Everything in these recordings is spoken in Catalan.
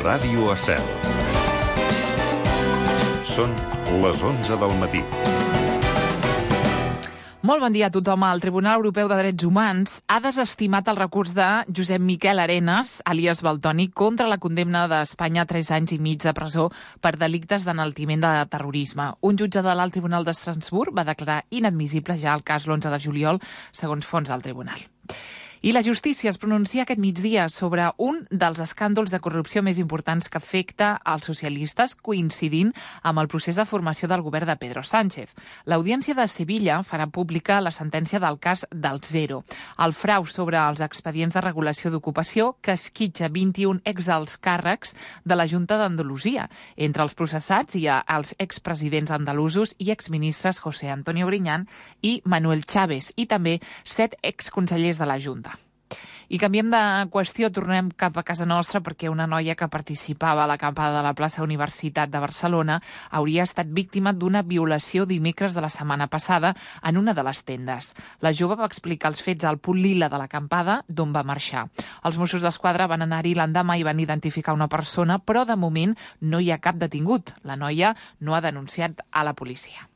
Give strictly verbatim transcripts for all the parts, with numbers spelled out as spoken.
Ràdio Estel. Són les onze del matí. Molt bon dia a tothom. El Tribunal Europeu de Drets Humans ha desestimat el recurs de Josep Miquel Arenas, alias Valtònyc, contra la condemna d'Espanya a tres anys i mig de presó per delictes d'enaltiment de terrorisme. Un jutge de l'Alt Tribunal d'Estrasburg va declarar inadmissible ja el cas l'onze de juliol, segons fonts del tribunal. I la justícia es pronuncia aquest migdia sobre un dels escàndols de corrupció més importants que afecta als socialistes, coincidint amb el procés de formació del govern de Pedro Sánchez. L'Audiència de Sevilla farà pública la sentència del cas del Zero, el frau sobre els expedients de regulació d'ocupació que esquitxa vint-i-un exalts càrrecs de la Junta d'Andalusia. Entre els processats hi ha els expresidents andalusos i exministres José Antonio Griñán i Manuel Chávez, i també set exconsellers de la Junta. I canviem de qüestió, tornem cap a casa nostra perquè una noia que participava a l'acampada de la plaça Universitat de Barcelona hauria estat víctima d'una violació dimecres de la setmana passada en una de les tendes. La jove va explicar els fets al punt lila de l'acampada, d'on va marxar. Els Mossos d'Esquadra van anar-hi l'endemà i van identificar una persona, però de moment no hi ha cap detingut. La noia no ha denunciat a la policia.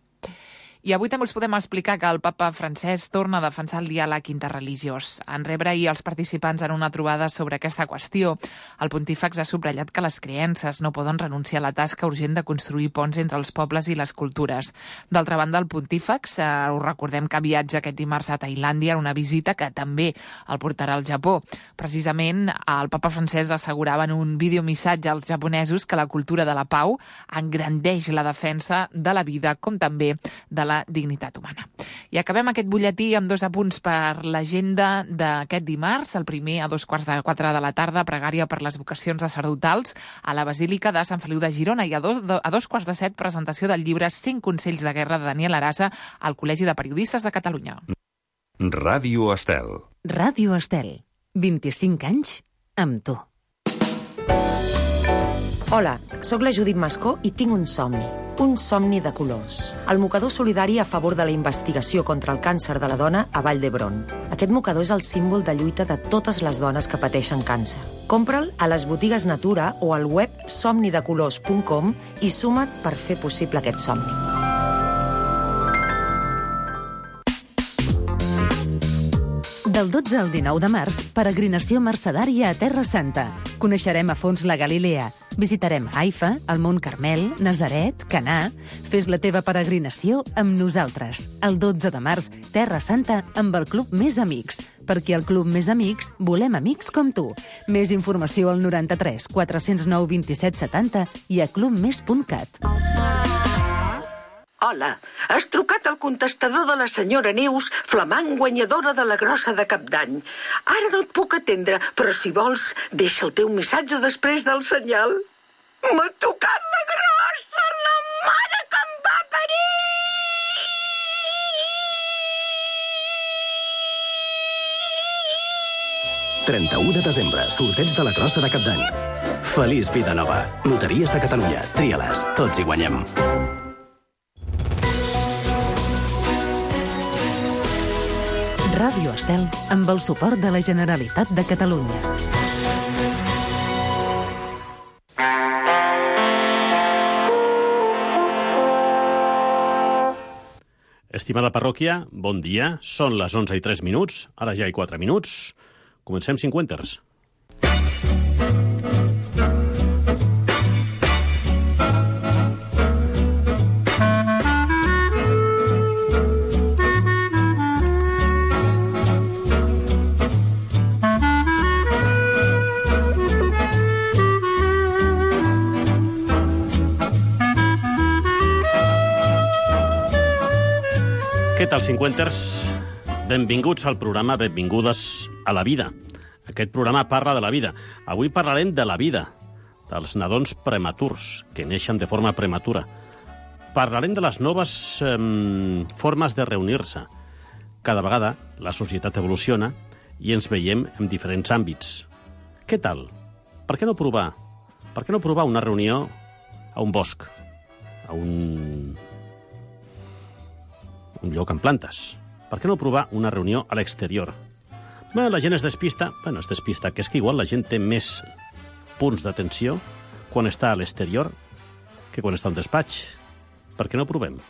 I avui també us podem explicar que el papa Francesc torna a defensar el diàleg interreligiós. En rebre ahir els participants en una trobada sobre aquesta qüestió, el pontífex ha subratllat que les creences no poden renunciar a la tasca urgent de construir ponts entre els pobles i les cultures. D'altra banda, el pontífex, eh, ho recordem que viatja aquest dimarts a Tailàndia en una visita que també el portarà al Japó. Precisament, el papa Francesc assegurava en un videomissatge als japonesos que la cultura de la pau engrandeix la defensa de la vida, com també de la dignitat humana. I acabem aquest butlletí amb dos apunts per l'agenda d'aquest dimarts. El primer, a dos quarts de quatre de la tarda, pregària per les vocacions sacerdotals a la Basílica de Sant Feliu de Girona, i a dos, a dos quarts de set, presentació del llibre cent consells de guerra de Daniel Arasa al Col·legi de Periodistes de Catalunya. Ràdio Estel. Ràdio Estel. vint-i-cinc anys amb tu. Hola, sóc la Judit Mascó i tinc un somni. Un somni de colors. El mocador solidari a favor de la investigació contra el càncer de la dona a Vall d'Hebron. Aquest mocador és el símbol de lluita de totes les dones que pateixen càncer. Compra'l a les botigues Natura o al web somni de colors punt com i suma't per fer possible aquest somni. Del dotze al dinou de març, peregrinació mercedària a Terra Santa. Coneixerem a fons la Galilea. Visitarem Haifa, el Mont Carmel, Nazaret, Canà. Fes la teva peregrinació amb nosaltres. El dotze de març, Terra Santa amb el Club Més Amics. Perquè al Club Més Amics volem amics com tu. Més informació al noranta-tres quatre zero nou vint-i-set setanta i a clubmes punt cat. Hola, has trucat al contestador de la senyora Neus, flamant guanyadora de la grossa de Cap d'Any. Ara no et puc atendre, però si vols, deixa el teu missatge després del senyal. M'ha tocat la grossa, la mare que em va parir! trenta-u de desembre, sorteig de la grossa de Cap d'Any. Feliç vida nova. Loteries de Catalunya. Tria-les. Tots hi guanyem. Ràdio Estel, amb el suport de la Generalitat de Catalunya. Estimada parròquia, bon dia. Són les onze i tres minuts, ara ja hi quatre minuts. Comencem cinquanters. Què tal, cinquanters? Benvinguts al programa Benvingudes a la vida. Aquest programa parla de la vida. Avui parlarem de la vida, dels nadons prematurs, que neixen de forma prematura. Parlarem de les noves eh, formes de reunir-se. Cada vegada la societat evoluciona i ens veiem en diferents àmbits. Què tal? Per què no provar? Per què no provar una reunió a un bosc? A un... un lloc amb plantes. Per què no provar una reunió a l'exterior? Bé, la gent es despista. Bueno, es despista, que és que igual la gent té més punts d'atenció quan està a l'exterior que quan està a un despatx. Per què no ho provem?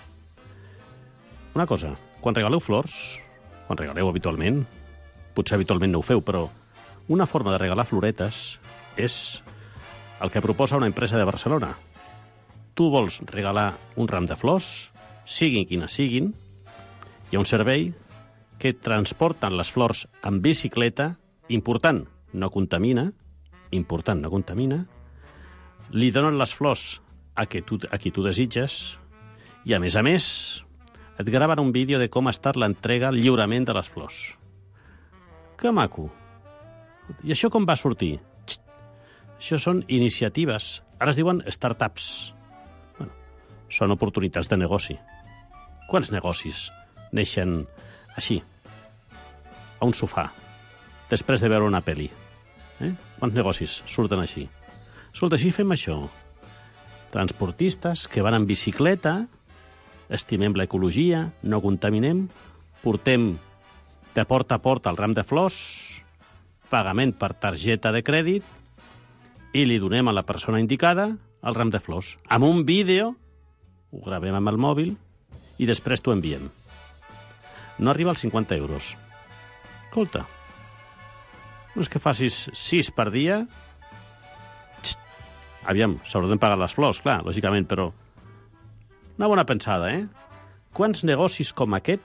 Una cosa, quan regaleu flors, quan regaleu habitualment, potser habitualment no ho feu, però una forma de regalar floretes és el que proposa una empresa de Barcelona. Tu vols regalar un ram de flors, siguin quines siguin, hi ha un servei que transporten les flors en bicicleta, important, no contamina, important, no contamina, li donen les flors a, que tu, a qui tu desitges i, a més a més, et graven un vídeo de com ha estat l'entrega, el lliurament de les flors. Que maco! I això com va sortir? Xt. Això són iniciatives. Ara es diuen startups. Bueno, són oportunitats de negoci. Quants negocis neixen així, a un sofà, després de veure una pel·li? Eh? Quants negocis surten així? Escolta, així fem això. Transportistes que van en bicicleta, estimem l'ecologia, no contaminem, portem de porta a porta el ram de flors, pagament per targeta de crèdit, i li donem a la persona indicada el ram de flors. Amb un vídeo, ho gravem amb el mòbil, i després t'ho enviem. No arriba als cinquanta euros. Escolta, no és que facis sis per dia. Xt, aviam, s'hauran pagar les flors, clar, lògicament, però una bona pensada, eh? Quants negocis com aquest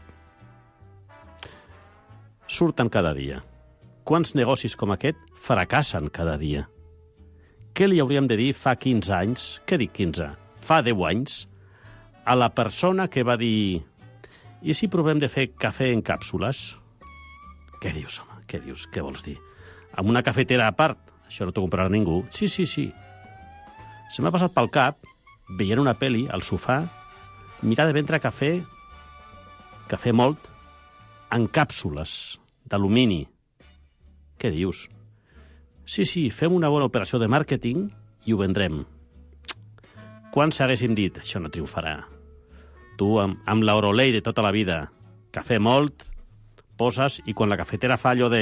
surten cada dia? Quants negocis com aquest fracassen cada dia? Què li hauríem de dir fa quinze anys, què dic quinze? Fa deu anys, a la persona que va dir i si provem de fer cafè en càpsules? Què dius, home? Què dius? Què vols dir? Amb una cafetera a part? Això no t'ho comprarà ningú. Sí, sí, sí. Se m'ha passat pel cap, veient una pel·li al sofà, mirar de vendre cafè, cafè molt, en càpsules d'alumini. Què dius? Sí, sí, fem una bona operació de màrqueting i ho vendrem. Quants haguéssim dit? Això no triomfarà. Tu, amb, amb l'Orolei de tota la vida, cafè molt, poses, i quan la cafetera fa allò de...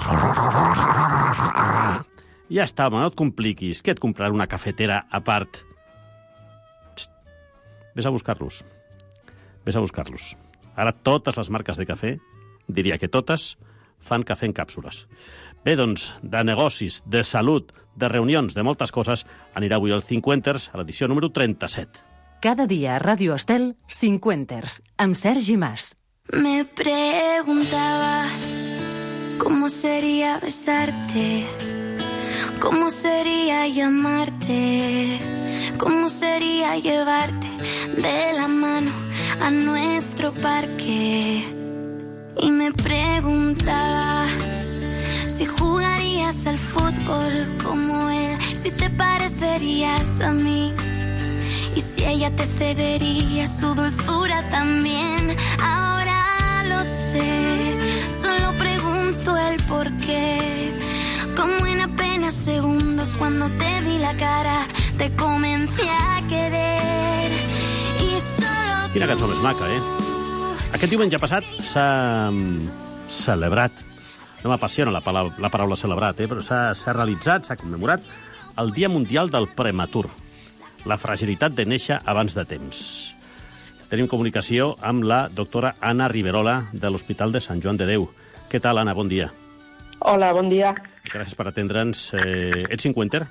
Ja està, home, no et compliquis. Què et comprarà una cafetera a part? Psst. Ves a buscar-los. Ves a buscar-los. Ara totes les marques de cafè, diria que totes, fan cafè en càpsules. Bé, doncs, de negocis, de salut, de reunions, de moltes coses, anirà avui al Cinquenters, a l'edició número trenta-set. Cada dia a Ràdio Estel, Cinquenters, amb Sergi Mas. Me preguntaba cómo sería besarte, cómo sería llamarte, cómo sería llevarte de la mano a nuestro parque. Y me preguntaba si jugarías al fútbol como él, si te parecerías a mí, y si ella te cedería su dulzura también. Ahora lo sé, solo pregunto el por qué. Como en apenas segundos cuando te vi la cara, te comencé a querer. Y solo Quina cançó més maca, eh? Aquest diumenge passat s'ha celebrat, no m'apassiona la paraula, la paraula celebrat, eh? Però s'ha realitzat, s'ha commemorat el Dia Mundial del Prematur, la fragilitat de néixer abans de temps. Tenim comunicació amb la doctora Anna Riverola de l'Hospital de Sant Joan de Déu. Què tal, Anna? Bon dia. Hola, bon dia. Gràcies per atendre'ns. Eh, ets cinquenter?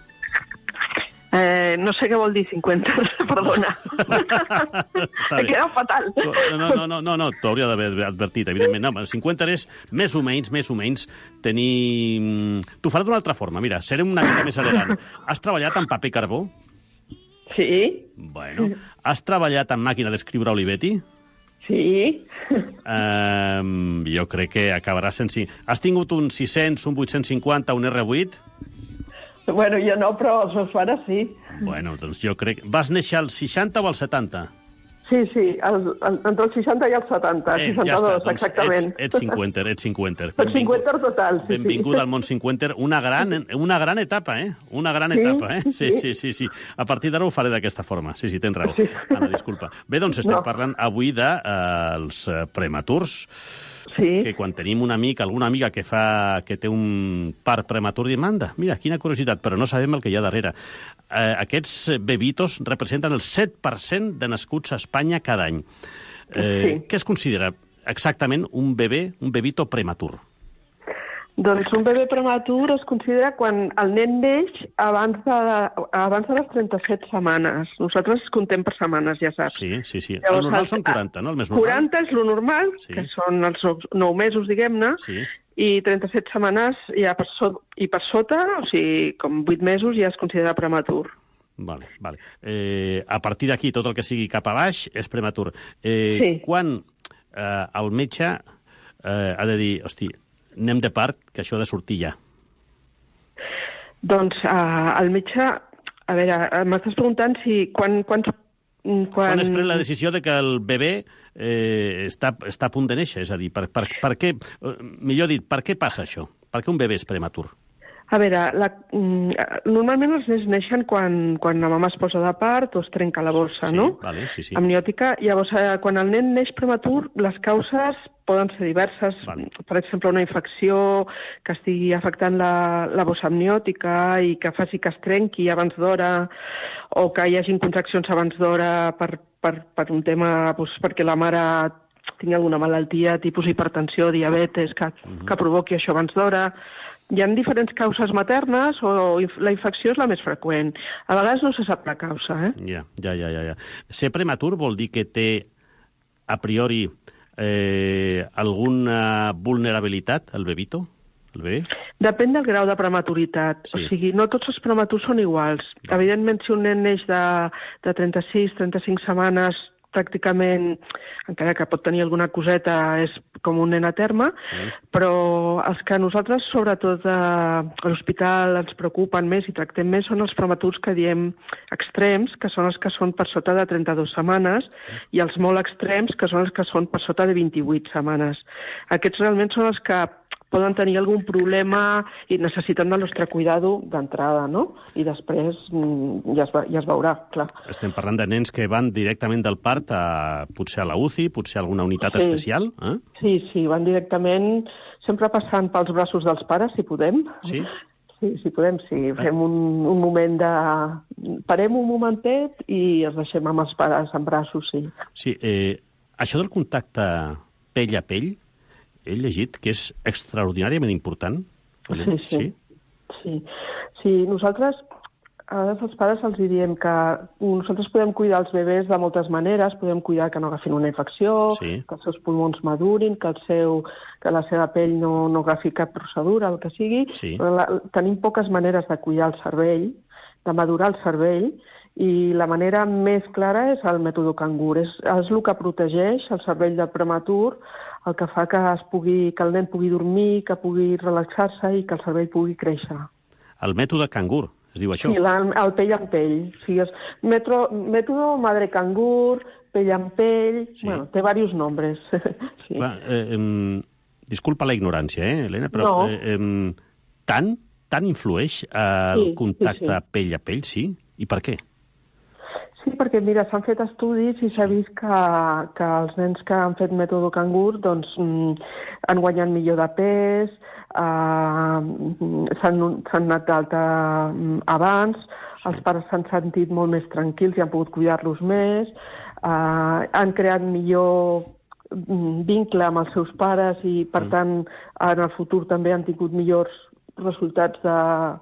Eh, no sé què vol dir cinquanta, perdona. He quedat fatal. No, no, no, no, no t'ho hauria d'haver advertit, evidentment. No, cinquanta és més o menys, més o menys, tenir... T'ho farà d'una altra forma, mira, seré una mica més elegant. Has treballat en paper carbó? Sí. Bueno, has treballat en màquina d'escriure Olivetti? Sí. Um, jo crec que acabaràs sense... Has tingut un sis-cents, un vuit-cents cinquanta, un erre vuit? Bueno, jo no, però els meus pares sí. Bueno, doncs jo crec... Vas néixer als seixanta o als setanta? Sí, sí, el, el, entre els seixanta i els setanta, eh, seixanta-dos, ja està, doncs exactament. Ets, ets cinquenter, ets cinquenter. El cinquenter total, sí. Benvingut sí. al món cinquenter. Una gran, una gran etapa, eh? Una gran sí, etapa, eh? Sí, sí, sí. sí, sí. A partir d'ara ho faré d'aquesta forma. Sí, sí, tens raó. Sí. Anna, disculpa. Bé, doncs estem no. parlant avui dels de, uh, prematurs. Sí. que quan tenim un amic, alguna amiga que fa que té un part prematur, diem, anda, mira, quina curiositat, però no sabem el que hi ha darrere. Eh, aquests bebitos representen el set per cent de nascuts a Espanya cada any. Eh, Sí. Què es considera exactament un bebè, un bebito prematur? Doncs un bebè prematur es considera quan el nen neix abans de, abans de les trenta-set setmanes. Nosaltres contem per setmanes, ja saps. Sí, sí, sí. Llavors, el normal el- són quaranta, no? El més normal. quaranta és lo normal, Sí. que són els nou mesos, diguem-ne, Sí. i trenta-set setmanes ja per, so i per sota, o sigui, com vuit mesos ja es considera prematur. Vale, vale. Eh, a partir d'aquí, tot el que sigui cap a baix és prematur. Eh, Sí. Quan eh, el metge eh, ha de dir, hosti, anem de part, que això ha de sortir ja. Doncs eh, el metge... A veure, eh, m'estàs preguntant si... Quan, quan, quan... Quan es pren la decisió de que el bebè eh, està, està a punt de néixer? És a dir, per, per, per què... eh, Millor dit, per què passa això? Per què un bebè és prematur? A veure, la, mm, normalment els nens neixen quan, quan la mama es posa de part o es trenca la bossa, Sí, no? vale, sí, sí. Amniòtica. Llavors, eh, quan el nen neix prematur, les causes poden ser diverses. Vale. Per exemple, una infecció que estigui afectant la, la bossa amniòtica i que faci que es trenqui abans d'hora, o que hi hagin contraccions abans d'hora per, per, per un tema, doncs, perquè la mare tingui alguna malaltia, tipus hipertensió, diabetes, que, uh-huh. que provoqui això abans d'hora. Hi ha diferents causes maternes o inf la infecció és la més freqüent. A vegades no se sap la causa, eh? Ja, ja, ja, ja. ja. Ser prematur vol dir que té, a priori, eh, alguna vulnerabilitat, el bebito, el bebè? Depèn del grau de prematuritat. Sí. O sigui, no tots els prematurs són iguals. Evidentment, si un nen neix de, de trenta-sis, trenta-cinc setmanes, pràcticament, encara que pot tenir alguna coseta, és com un nen a terme, mm. però els que nosaltres, sobretot eh, a l'hospital, ens preocupen més i tractem més són els prematurs que diem extrems, que són els que són per sota de trenta-dues setmanes, mm. i els molt extrems, que són els que són per sota de vint-i-vuit setmanes. Aquests realment són els que poden tenir algun problema i necessiten del nostre cuidado d'entrada, no? I després mm, ja, es va, ja es veurà, clar. Estem parlant de nens que van directament del part a, potser a la U C I, potser a alguna unitat Sí. especial. Eh? Sí, sí, van directament, sempre passant pels braços dels pares, si podem. Sí? Sí, si podem, sí. Fem un, un moment de... Parem un momentet i els deixem amb els pares en braços, sí. Sí, eh, això del contacte pell a pell, he llegit que és extraordinàriament important. Sí, sí. Sí, sí. Nosaltres, a vegades als pares els diem que nosaltres podem cuidar els bebès de moltes maneres, podem cuidar que no agafin una infecció, Sí. que els seus pulmons madurin, que, el seu, que la seva pell no, no agafi cap procedura, el que sigui, Sí. però la, tenim poques maneres de cuidar el cervell, de madurar el cervell, i la manera més clara és el mètode cangur. És, és el que protegeix el cervell del prematur, el que fa que, es pugui, que el nen pugui dormir, que pugui relaxar-se i que el cervell pugui créixer. El mètode cangur, es diu això? Sí, la, el pell amb pell. O sigui, és metro, mètode madre cangur, pell amb pell... Sí. Bueno, té diversos nombres. Sí. Clar, eh, eh, disculpa la ignorància, eh, Helena, però No. eh, eh, tant, tant influeix el Sí, contacte sí, sí. pell a pell, sí? I per què? Sí, perquè, mira, s'han fet estudis i s'ha vist que, que els nens que han fet mètode cangur doncs, mm, han guanyat millor de pes, eh, s'han anat d'alta mm, abans, sí. Els pares s'han sentit molt més tranquils i han pogut cuidar-los més, eh, han creat millor mm, vincle amb els seus pares i, per Mm. tant, en el futur també han tingut millors resultats de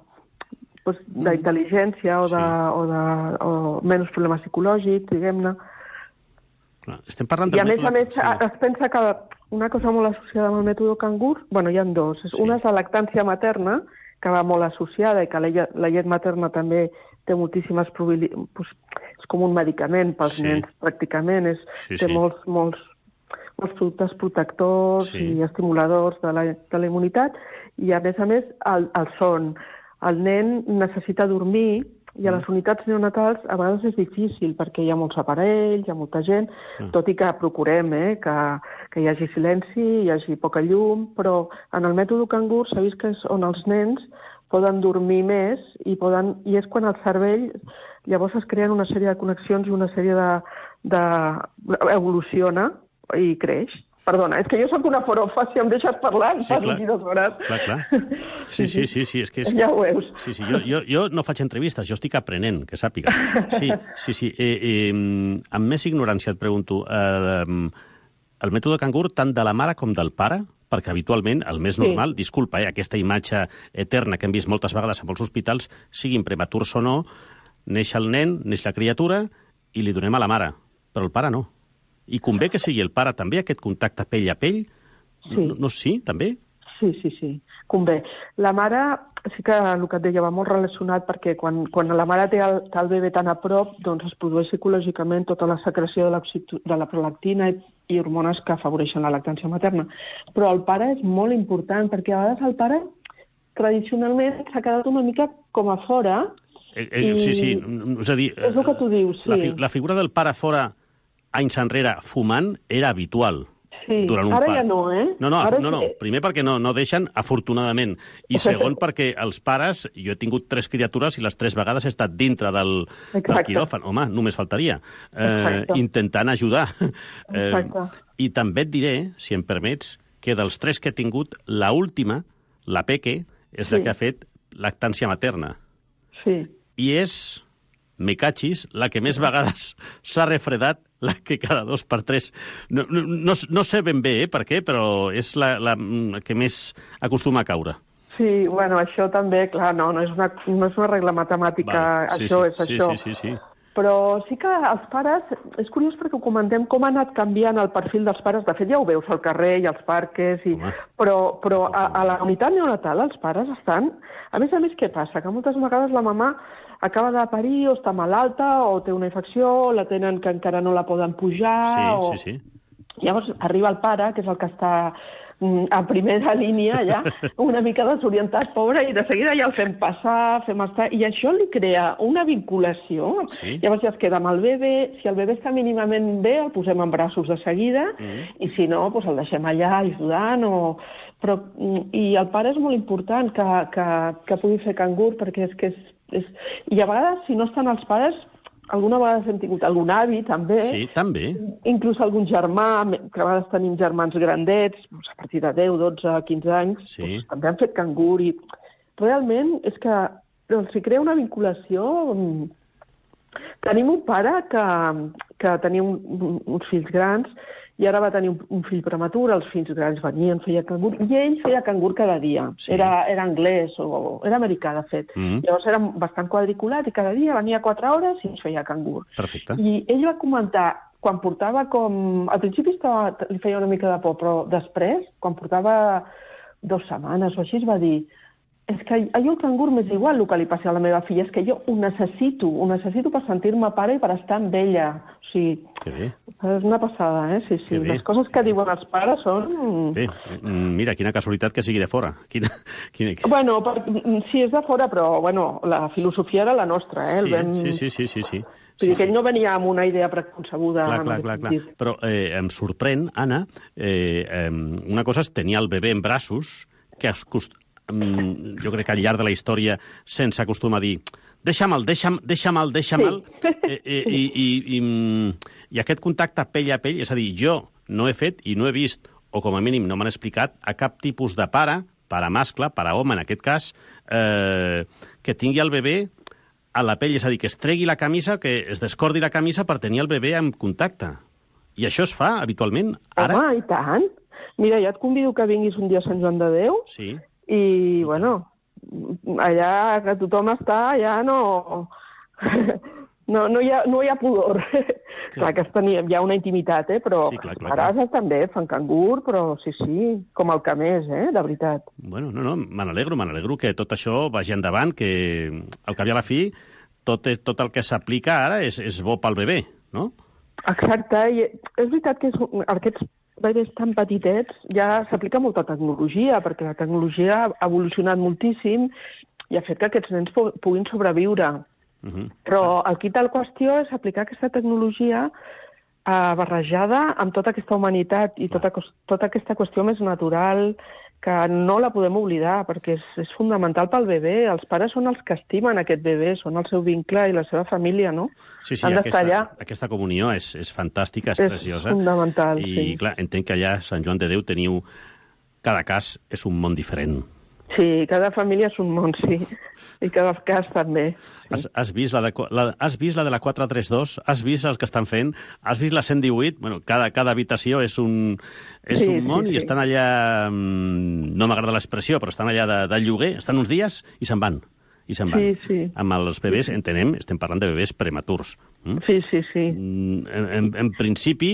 doncs, d'intel·ligència o, de, Sí. o, de, o menys problemes psicològics, diguem-ne. Clar, estem parlant I a del més a mètode- més sí. es pensa que una cosa molt associada amb el mètode cangur, bueno, hi ha dos. Sí. Una és la lactància materna, que va molt associada i que la, lle- la llet materna també té moltíssimes probabilitats, doncs, és com un medicament pels Sí. nens, pràcticament. És, Sí, té sí. molts, molts, molts productes protectors Sí. i estimuladors de la, de la immunitat. I a més a més, el, el son. El nen necessita dormir i a les unitats neonatals a vegades és difícil perquè hi ha molts aparells, hi ha molta gent, Mm. tot i que procurem eh, que, que hi hagi silenci, hi hagi poca llum, però en el mètode cangur s'ha vist que és on els nens poden dormir més i, poden, i és quan el cervell llavors es creen una sèrie de connexions i una sèrie de... de evoluciona i creix. Perdona, és que jo sóc una forofa, si em deixes parlar, em Sí, fas clar. dues hores. Clar, clar. Sí, sí, sí, sí, és que... És... Ja ho veus. Sí, sí, jo, jo, jo no faig entrevistes, jo estic aprenent, que sàpiga. Sí, sí, sí. Eh, eh, amb més ignorància et pregunto, eh, el mètode cangur tant de la mare com del pare? Perquè habitualment el més normal, sí. disculpa, eh, aquesta imatge eterna que hem vist moltes vegades a molts hospitals, siguin prematurs o no, neix el nen, neix la criatura i li donem a la mare, però el pare no. I convé que sigui el pare també, aquest contacte pell a pell? Sí. No, no sí, també? Sí, sí, sí, convé. La mare, sí que el que et deia va molt relacionat perquè quan, quan la mare té el, té el bebè tan a prop, doncs es produeix psicològicament tota la secreció de la, de la prolactina i, i hormones que afavoreixen la lactància materna. Però el pare és molt important perquè a vegades el pare tradicionalment s'ha quedat una mica com a fora. Eh, eh, i... Sí, sí, és a dir... És el que tu dius, sí. La, fi, la figura del pare fora anys enrere fumant era habitual. Sí, durant un ara part. ja no, eh? No, no, ara no, no. Sí. Primer perquè no, no deixen, afortunadament. I segon perquè els pares... Jo he tingut tres criatures i les tres vegades he estat dintre del, del quiròfan. Home, només faltaria. Eh, intentant ajudar. Eh, I també et diré, si em permets, que dels tres que he tingut, la última, la Peque, és sí. la que ha fet lactància materna. Sí. I és, me cachis, la que més vegades s'ha refredat, la que cada dos per tres... No, no, no, no sé ben bé eh, per què, però és la, la que més acostuma a caure. Sí, bueno, això també, clar, no, no és una, no és una regla matemàtica, vale. sí, això sí, és sí, això. Sí, sí, sí. Però sí que els pares, és curiós perquè ho comentem com ha anat canviant el perfil dels pares. De fet, ja ho veus al carrer i als parques, i... però, però a, a la unitat neonatal els pares estan... A més a més, què passa? Que moltes vegades la mamà acaba de parir o està malalta o té una infecció, o la tenen que encara no la poden pujar... Sí, o... sí, sí. Llavors arriba el pare, que és el que està a primera línia, ja, una mica desorientat, pobre, i de seguida ja el fem passar, fem estar... I això li crea una vinculació. Sí. Llavors ja es queda amb el bebè. Si el bebè està mínimament bé, el posem en braços de seguida, mm. i si no, doncs el deixem allà ajudant. O... Però, i el pare és molt important que, que, que pugui fer cangur, perquè és que és, és... I a vegades, si no estan els pares, alguna vegada hem tingut algun avi, també. Sí, també. Inclús algun germà, que a vegades tenim germans grandets, doncs a partir de deu, dotze, quinze anys, sí. doncs, també han fet cangur. I realment és que doncs, s'hi crea una vinculació. Tenim un pare que, que tenia un, uns fills grans i ara va tenir un, un fill prematur, els fills grans venien, feia cangur, i ell feia cangur cada dia. Sí. Era, era anglès, o era americà, de fet. Mm. Llavors era bastant quadriculat i cada dia venia quatre hores i ens feia cangur. Perfecte. I ell va comentar, quan portava com... Al principi estava, li feia una mica de por, però després, quan portava dues setmanes o així, es va dir és que a jo el cangur m'és igual el que li passi a la meva filla, és que jo ho necessito, ho necessito per sentir-me pare i per estar amb ella. O sigui, que bé. És una passada, eh? Sí, sí. Les coses que diuen els pares són... Bé, mira, quina casualitat que sigui de fora. Quina, quina... Bueno, per, sí, és de fora, però bueno, la filosofia era la nostra, eh? El sí, vam... sí, sí, sí, sí, sí. Vull dir sí, que ell sí. no venia amb una idea preconcebuda. Clar, clar, clar, clar. Però eh, em sorprèn, Anna, eh, eh, una cosa és tenir el bebè en braços, que es cost... jo crec que al llarg de la història se'ns acostuma a dir deixa'm-el, deixa'm, deixa'm-el, deixa'm-el. Sí. Eh, eh, i, i, i, I aquest contacte pell a pell, és a dir, jo no he fet i no he vist, o com a mínim no m'han explicat, a cap tipus de pare, pare mascle, pare home en aquest cas, eh, que tingui el bebè a la pell, és a dir, que es tregui la camisa, que es descordi la camisa per tenir el bebè en contacte. I això es fa habitualment ara? Home, i tant. Mira, ja et convido que vinguis un dia a Sant Joan de Déu. Sí. I, bueno, allà que tothom està, ja no... No, no, hi ha, no hi ha pudor. Clar, clar que tenim, hi ha una intimitat, eh? Però sí, clar, clar, els pares també fan cangur, però sí, sí, com el que més, eh? De veritat. Bueno, no, no, me n'alegro, me n'alegro que tot això vagi endavant, que al cap i a la fi tot, tot el que s'aplica ara és, és bo pel bebè, no? Exacte, i és veritat que és, aquests bebès tan petitets ja s'aplica molta tecnologia, perquè la tecnologia ha evolucionat moltíssim i ha fet que aquests nens puguin sobreviure. Uh-huh. Però aquí tal qüestió és aplicar aquesta tecnologia eh, barrejada amb tota aquesta humanitat i tota, tota aquesta qüestió més natural que no la podem oblidar, perquè és, és fundamental pel bebè. Els pares són els que estimen aquest bebè, són el seu vincle i la seva família, no? Sí, sí, aquesta, aquesta comunió és, és fantàstica, és, és preciosa. És fundamental, I, sí. I, clar, entenc que allà a Sant Joan de Déu teniu... Cada cas és un món diferent. Sí, cada família és un món, sí. I cada cas també. Sí. Has, has, vist la de, la, has vist la de la quatre tres dos? Has vist els que estan fent? Has vist la cent divuit? Bueno, cada, cada habitació és un, és sí, un món sí, i sí. estan allà... No m'agrada l'expressió, però estan allà de, de lloguer, estan uns dies i se'n van. I se'n van. Sí, sí. Amb els bebès, entenem, estem parlant de bebès prematurs. Mm? Sí, sí, sí. En, en, en principi,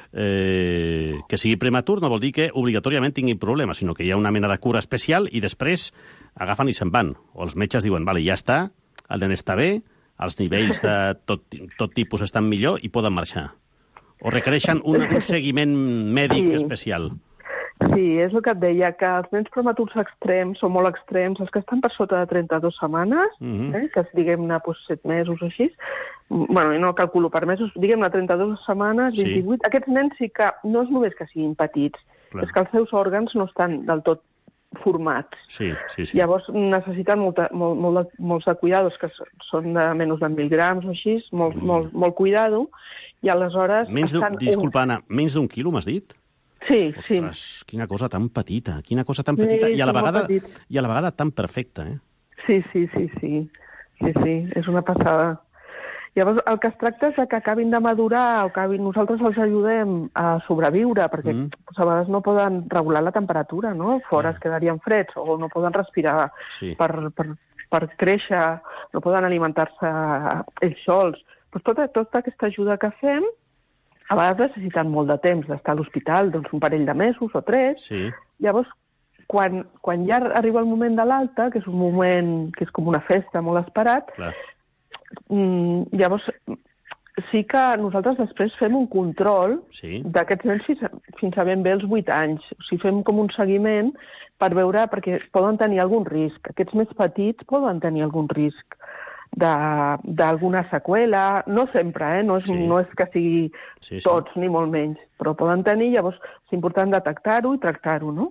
eh, que sigui prematur no vol dir que obligatòriament tingui problemes, sinó que hi ha una mena de cura especial i després agafen i se'n van. O els metges diuen, vale, ja està, el nen està bé, els nivells de tot, tot tipus estan millor i poden marxar. O requereixen un, un seguiment mèdic sí. especial. Sí, és el que et deia, que els nens prematurs extrems, o molt extrems, els que estan per sota de trenta-dues setmanes, uh-huh. eh, que és, diguem-ne, doncs, set mesos o així, bueno, no calculo per mesos, diguem-ne, trenta-dues setmanes, sí. vint-i-vuit, aquests nens sí que no és només que siguin petits, clar. És que els seus òrgans no estan del tot formats. Sí, sí, sí. Llavors necessiten molta, molt, molt de, molts de cuidados, que són de menys de mil grams o així, molt, mm. molt, molt cuidado, i aleshores... Menys estan... Disculpa, Anna, menys d'un quilo, m'has dit? Sí, Ostres, sí. quina cosa tan petita, quina cosa tan petita, sí, i, a la vegada, i a la vegada tan perfecta, eh? Sí, sí, sí, sí, sí, sí, és una passada. Llavors, el que es tracta és que acabin de madurar o acabin, nosaltres els ajudem a sobreviure, perquè mm. pues, a vegades no poden regular la temperatura, no? Fora ah. es quedarien freds o no poden respirar sí. per, per, per créixer, no poden alimentar-se ells sols. Pues tota, tota aquesta ajuda que fem, a vegades necessiten molt de temps d'estar a l'hospital, doncs un parell de mesos o tres. Sí. Llavors, quan, quan ja arriba el moment de l'alta, que és un moment que és com una festa molt esperat, clar. Mm, llavors sí que nosaltres després fem un control sí. d'aquests nens fins, fins a ben bé els vuit anys. O sigui, fem com un seguiment per veure, perquè poden tenir algun risc. Aquests més petits poden tenir algun risc d'alguna seqüela, no sempre, eh? no, és, sí. no és que sigui sí, sí. tots, ni molt menys, però poden tenir, llavors és important detectar-ho i tractar-ho, no?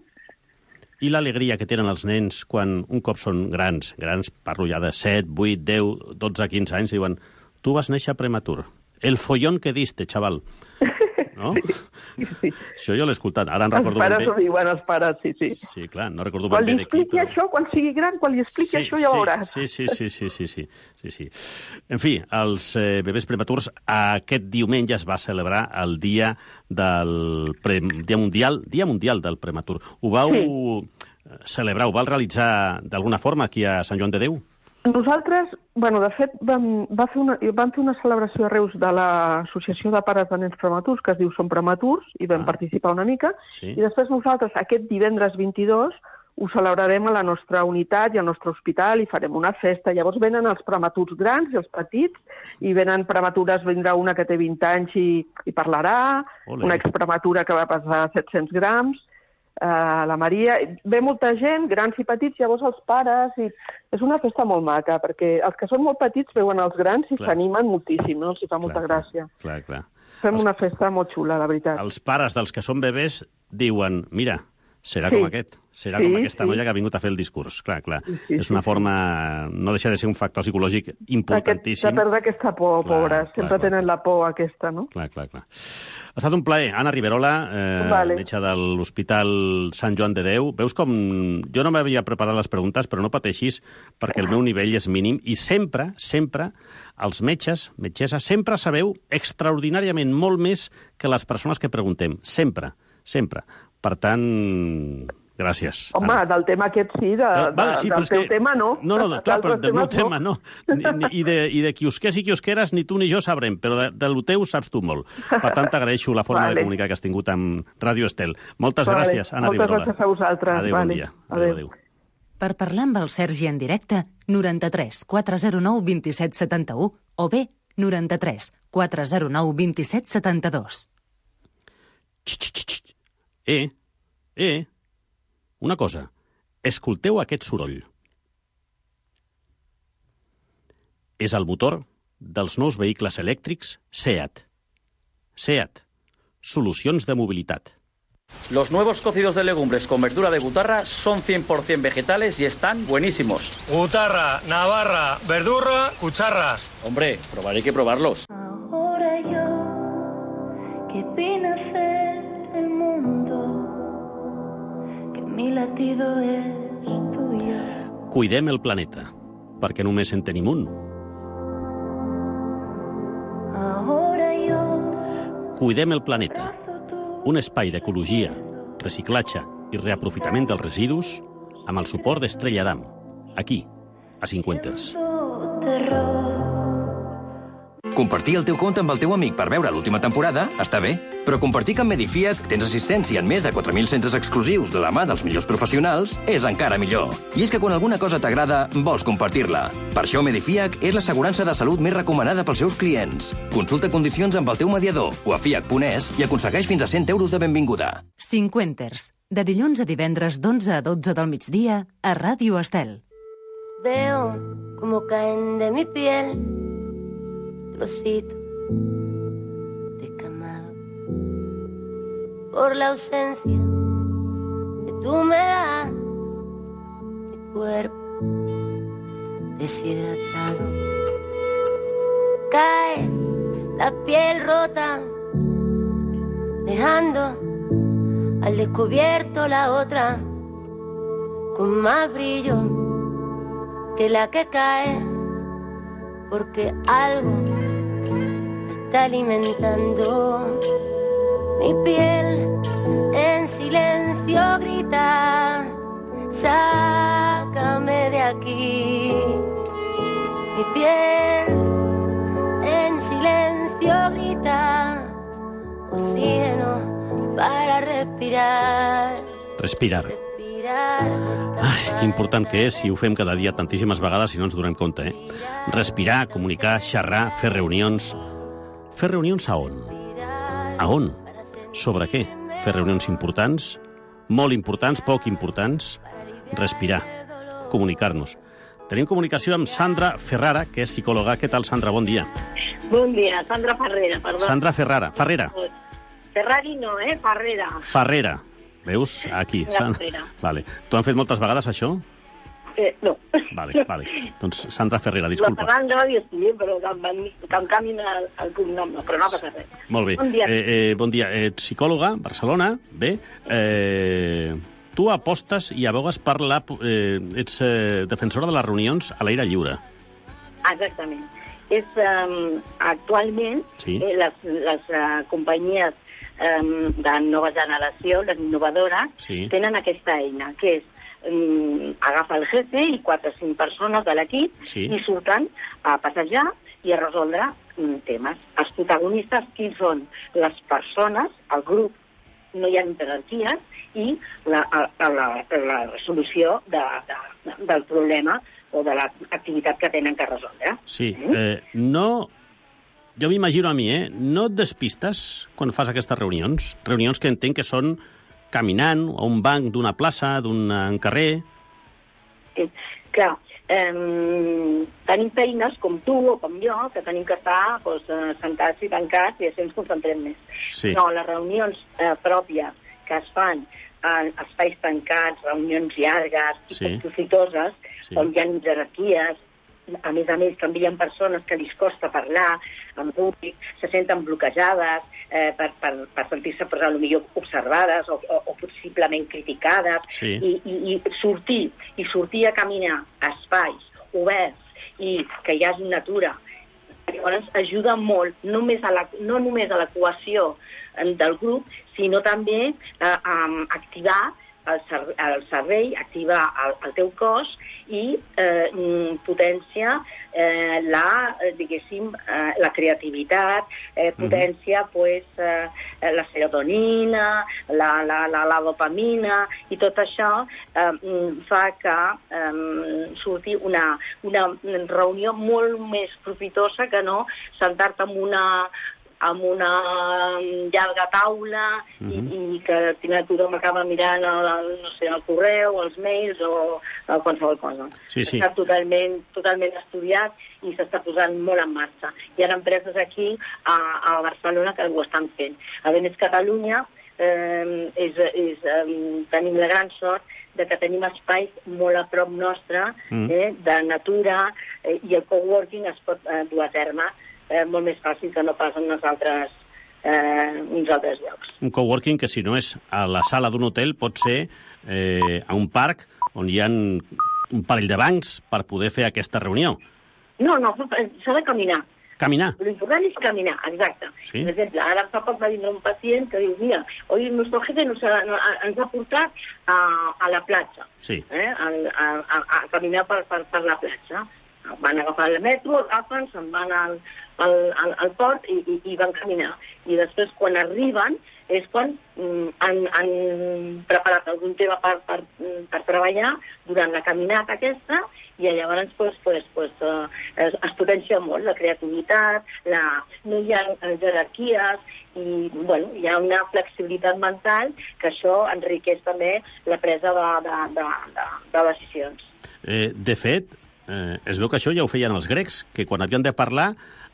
I l'alegria que tenen els nens quan un cop són grans, grans, parlo ja de set, vuit, deu, dotze, quinze anys, diuen, tu vas néixer prematur. El follón que diste, xaval. No? Sí, sí. Això jo l'he escoltat. Ara en recordo els pares ben bé. Ho diuen, els pares, sí, sí. Sí, clar, no recordo quan ben bé de qui. Quan li expliqui això, quan sigui gran, quan li expliqui sí, això ja ho veuràs. Sí, sí, sí, sí, sí, sí, sí, sí. En fi, els eh, bebès prematurs, aquest diumenge es va celebrar el dia del pre... dia mundial, dia mundial del prematur. Ho vau sí. celebrar, ho vau realitzar d'alguna forma aquí a Sant Joan de Déu? Nosaltres, bueno, de fet, vam, va fer una, vam fer una celebració a Reus de l'Associació de Pares de Nens Prematurs, que es diu Som Prematurs, i vam ah. participar una mica, sí. i després nosaltres, aquest divendres vint-i-dos, ho celebrarem a la nostra unitat i al nostre hospital i farem una festa. Llavors venen els prematurs grans i els petits, i venen prematures, vindrà una que té vint anys i, i parlarà, Olé. Una exprematura que va pesar set-cents grams, Uh, la Maria, ve molta gent, grans i petits, llavors els pares, i és una festa molt maca, perquè els que són molt petits veuen els grans i s'animen moltíssim, no? Els hi fa clar, molta gràcia. Clar, clar. Fem els... una festa molt xula, la veritat. Els pares dels que són bebès diuen, mira, serà sí. com aquest, serà sí, com aquesta sí. noia que ha vingut a fer el discurs. Clar, clar. Sí, sí, és una sí, forma... No deixa de ser un factor psicològic importantíssim. De perdre aquesta por, clar, pobres. Sempre clar, tenen clar. La por aquesta, no? Clar, clar, clar. Ha estat un plaer. Anna Riverola, eh, vale. metge de l'Hospital Sant Joan de Déu. Veus com... Jo no m'havia preparat les preguntes, però no pateixis, perquè el meu nivell és mínim. I sempre, sempre, els metges, metgesses, sempre sabeu extraordinàriament molt més que les persones que preguntem. Sempre, sempre. Per tant, gràcies. Home, Anna. Del tema aquest sí, de, no, val, sí del teu que... tema no. No, no, clar, però del meu tema no. Ni, ni, I, de, I de quiosquers i quiosqueres ni tu ni jo sabrem, però de, del teu saps tu molt. Per tant, t'agraeixo la forma vale. De comunicar que has tingut amb Ràdio Estel. Moltes vale. Gràcies, Anna Moltes Riverola. Moltes gràcies a vosaltres. Adéu, vale. bon dia. Adéu, adéu. Per parlar amb el Sergi en directe, noranta-tres quatre zero nou vint-i-set setanta-u o bé noranta-tres quatre zero nou vint-i-set setanta-dos. Eh, eh, una cosa, escolteu aquest soroll. És el motor dels nous vehicles elèctrics SEAT. SEAT, solucions de mobilitat. Los nuevos cocidos de legumbres con verdura de Gutarra son cien por ciento vegetales y están buenísimos. Gutarra, Navarra, verdurra, cucharras. Hombre, probaré que probarlos. Ahora yo, que vine a ser el mundo, que mi latido es tuyo. Cuidem el planeta, perquè només en tenim un. Ahora yo, Cuidem el planeta, un espai d'ecologia, reciclatge i reaprofitament dels residus amb el suport d'Estrella Damm, aquí, a Cinquenters. Compartir el teu compte amb el teu amic per veure l'última temporada està bé, però compartir que amb Medifiac tens assistència en més de quatre mil centres exclusius de la mà dels millors professionals és encara millor. I és que quan alguna cosa t'agrada, vols compartir-la. Per això Medifiac és l'assegurança de salut més recomanada pels seus clients. Consulta condicions amb el teu mediador o a fiac punt es i aconsegueix fins a cent euros de benvinguda. Cinquenters, de dilluns a divendres d'onze a dotze del migdia a Ràdio Estel. Veo como caen de mi piel trocitos descamados por la ausencia de tu humedad, mi cuerpo deshidratado. Cae la piel rota, dejando al descubierto la otra con más brillo que la que cae, porque algo está alimentando mi piel. En silencio grita, sácame de aquí. Mi piel en silencio grita, oxígeno para respirar. Respirar. Respirar. Ai, que important que és si ho fem cada dia tantíssimes vegades i no ens donem compte, eh? Respirar, comunicar, xerrar, fer reunions... Fer reunions a on? A on? Sobre què? Fer reunions importants, molt importants, poc importants? Respirar, comunicar-nos. Tenim comunicació amb Sandra Ferrara, que és psicòloga. Què tal, Sandra? Bon dia. Bon dia, Sandra Ferrera, perdó. Sandra Ferrara. Ferrera. Ferrari no, eh? Ferrera. Ferrera. Veus? Aquí. Sandra. Vale. T'ho han fet moltes vegades, això? Eh, no. Vale, vale. Doncs Sandra Ferrera, disculpa. La Ferran Gavi sí, però que em, que em canviïn el, el cognom, no, però no passa res. Molt bé. Bon dia. Eh, eh, bon dia. Ets psicòloga, Barcelona. Bé. Eh, tu apostes i abogues per la... Eh, ets eh, defensora de les reunions a l'aire lliure. Exactament. És, um, actualment, sí. eh, les, les uh, companyies um, de nova generació, les innovadores, sí. tenen aquesta eina, que és um, agafa el jefe i quatre o cinc persones de l'equip sí. i surten a passejar i a resoldre um, temes. Els protagonistes, qui són? Les persones, el grup, no hi ha jerarquies, i la, la, la, la resolució de, de, del problema o de l'activitat que tenen que resoldre. Sí, eh, no... Jo m'imagino a mi, eh? No et despistes quan fas aquestes reunions? Reunions que entenc que són caminant a un banc d'una plaça, d'un carrer... Eh, clar, eh, tenim feines com tu o com jo, que tenim que estar pues, sentats i tancats i així ens concentrem més. Sí. No, les reunions eh, pròpies que es fan en espais tancats, reunions llargues i sí. profitoses, sí. on hi ha jerarquies, a més a més també hi ha persones que li costa parlar en públic, se senten bloquejades eh, per, per, per sentir-se pues, potser observades o, o, o possiblement criticades, sí. I, i, i sortir i sortir a caminar a espais oberts i que hi hagi natura. Llavors ajuda molt, només a la, no només a la cohesió del grup, sinó també a, a activar el, el cervell, activar el, el teu cos i eh, potència eh, la, diguéssim, eh, la creativitat, eh, potència mm-hmm. pues, eh, la serotonina, la, la, la, la dopamina, i tot això eh, fa que eh, surti una, una reunió molt més profitosa que no sentar-te en una amb una llarga taula mm-hmm. i, i que tothom acaba mirant el, no sé, el correu, els mails o qualsevol cosa. Sí, sí. Està totalment, totalment estudiat i s'està posant molt en marxa. Hi ha empreses aquí a, a Barcelona que ho estan fent. A Venes Catalunya eh, és, és, eh, tenim la gran sort de que tenim espais molt a prop nostre, mm. eh, de natura, eh, i el coworking es pot eh, dur a terme eh, molt més fàcil que no pas en uns altres, eh, uns altres llocs. Un coworking que, si no és a la sala d'un hotel, pot ser eh, a un parc on hi ha un parell de bancs per poder fer aquesta reunió. No, no, s'ha de caminar. Caminar? L'important és caminar, exacte. Sí? Per exemple, ara fa poc va vindre un pacient que diu, mira, hoy nuestro jefe nos ha, no, ens ha portat a, a la platja, sí. eh? a, a, a, a caminar per, per, per la platja. Van agafar el metro, agafen, se'n van al, al, al, al port i, i, i van caminar. I després, quan arriben, és quan mm, han, han preparat algun tema per, per, per treballar durant la caminata aquesta, i llavors pues, pues, pues, uh, es, es potencia molt la creativitat, la, no hi ha jerarquies, i bueno, hi ha una flexibilitat mental que això enriqueix també la presa de, de, de, de, de decisions. Eh, de fet, eh, es veu que això ja ho feien els grecs, que quan havien de parlar,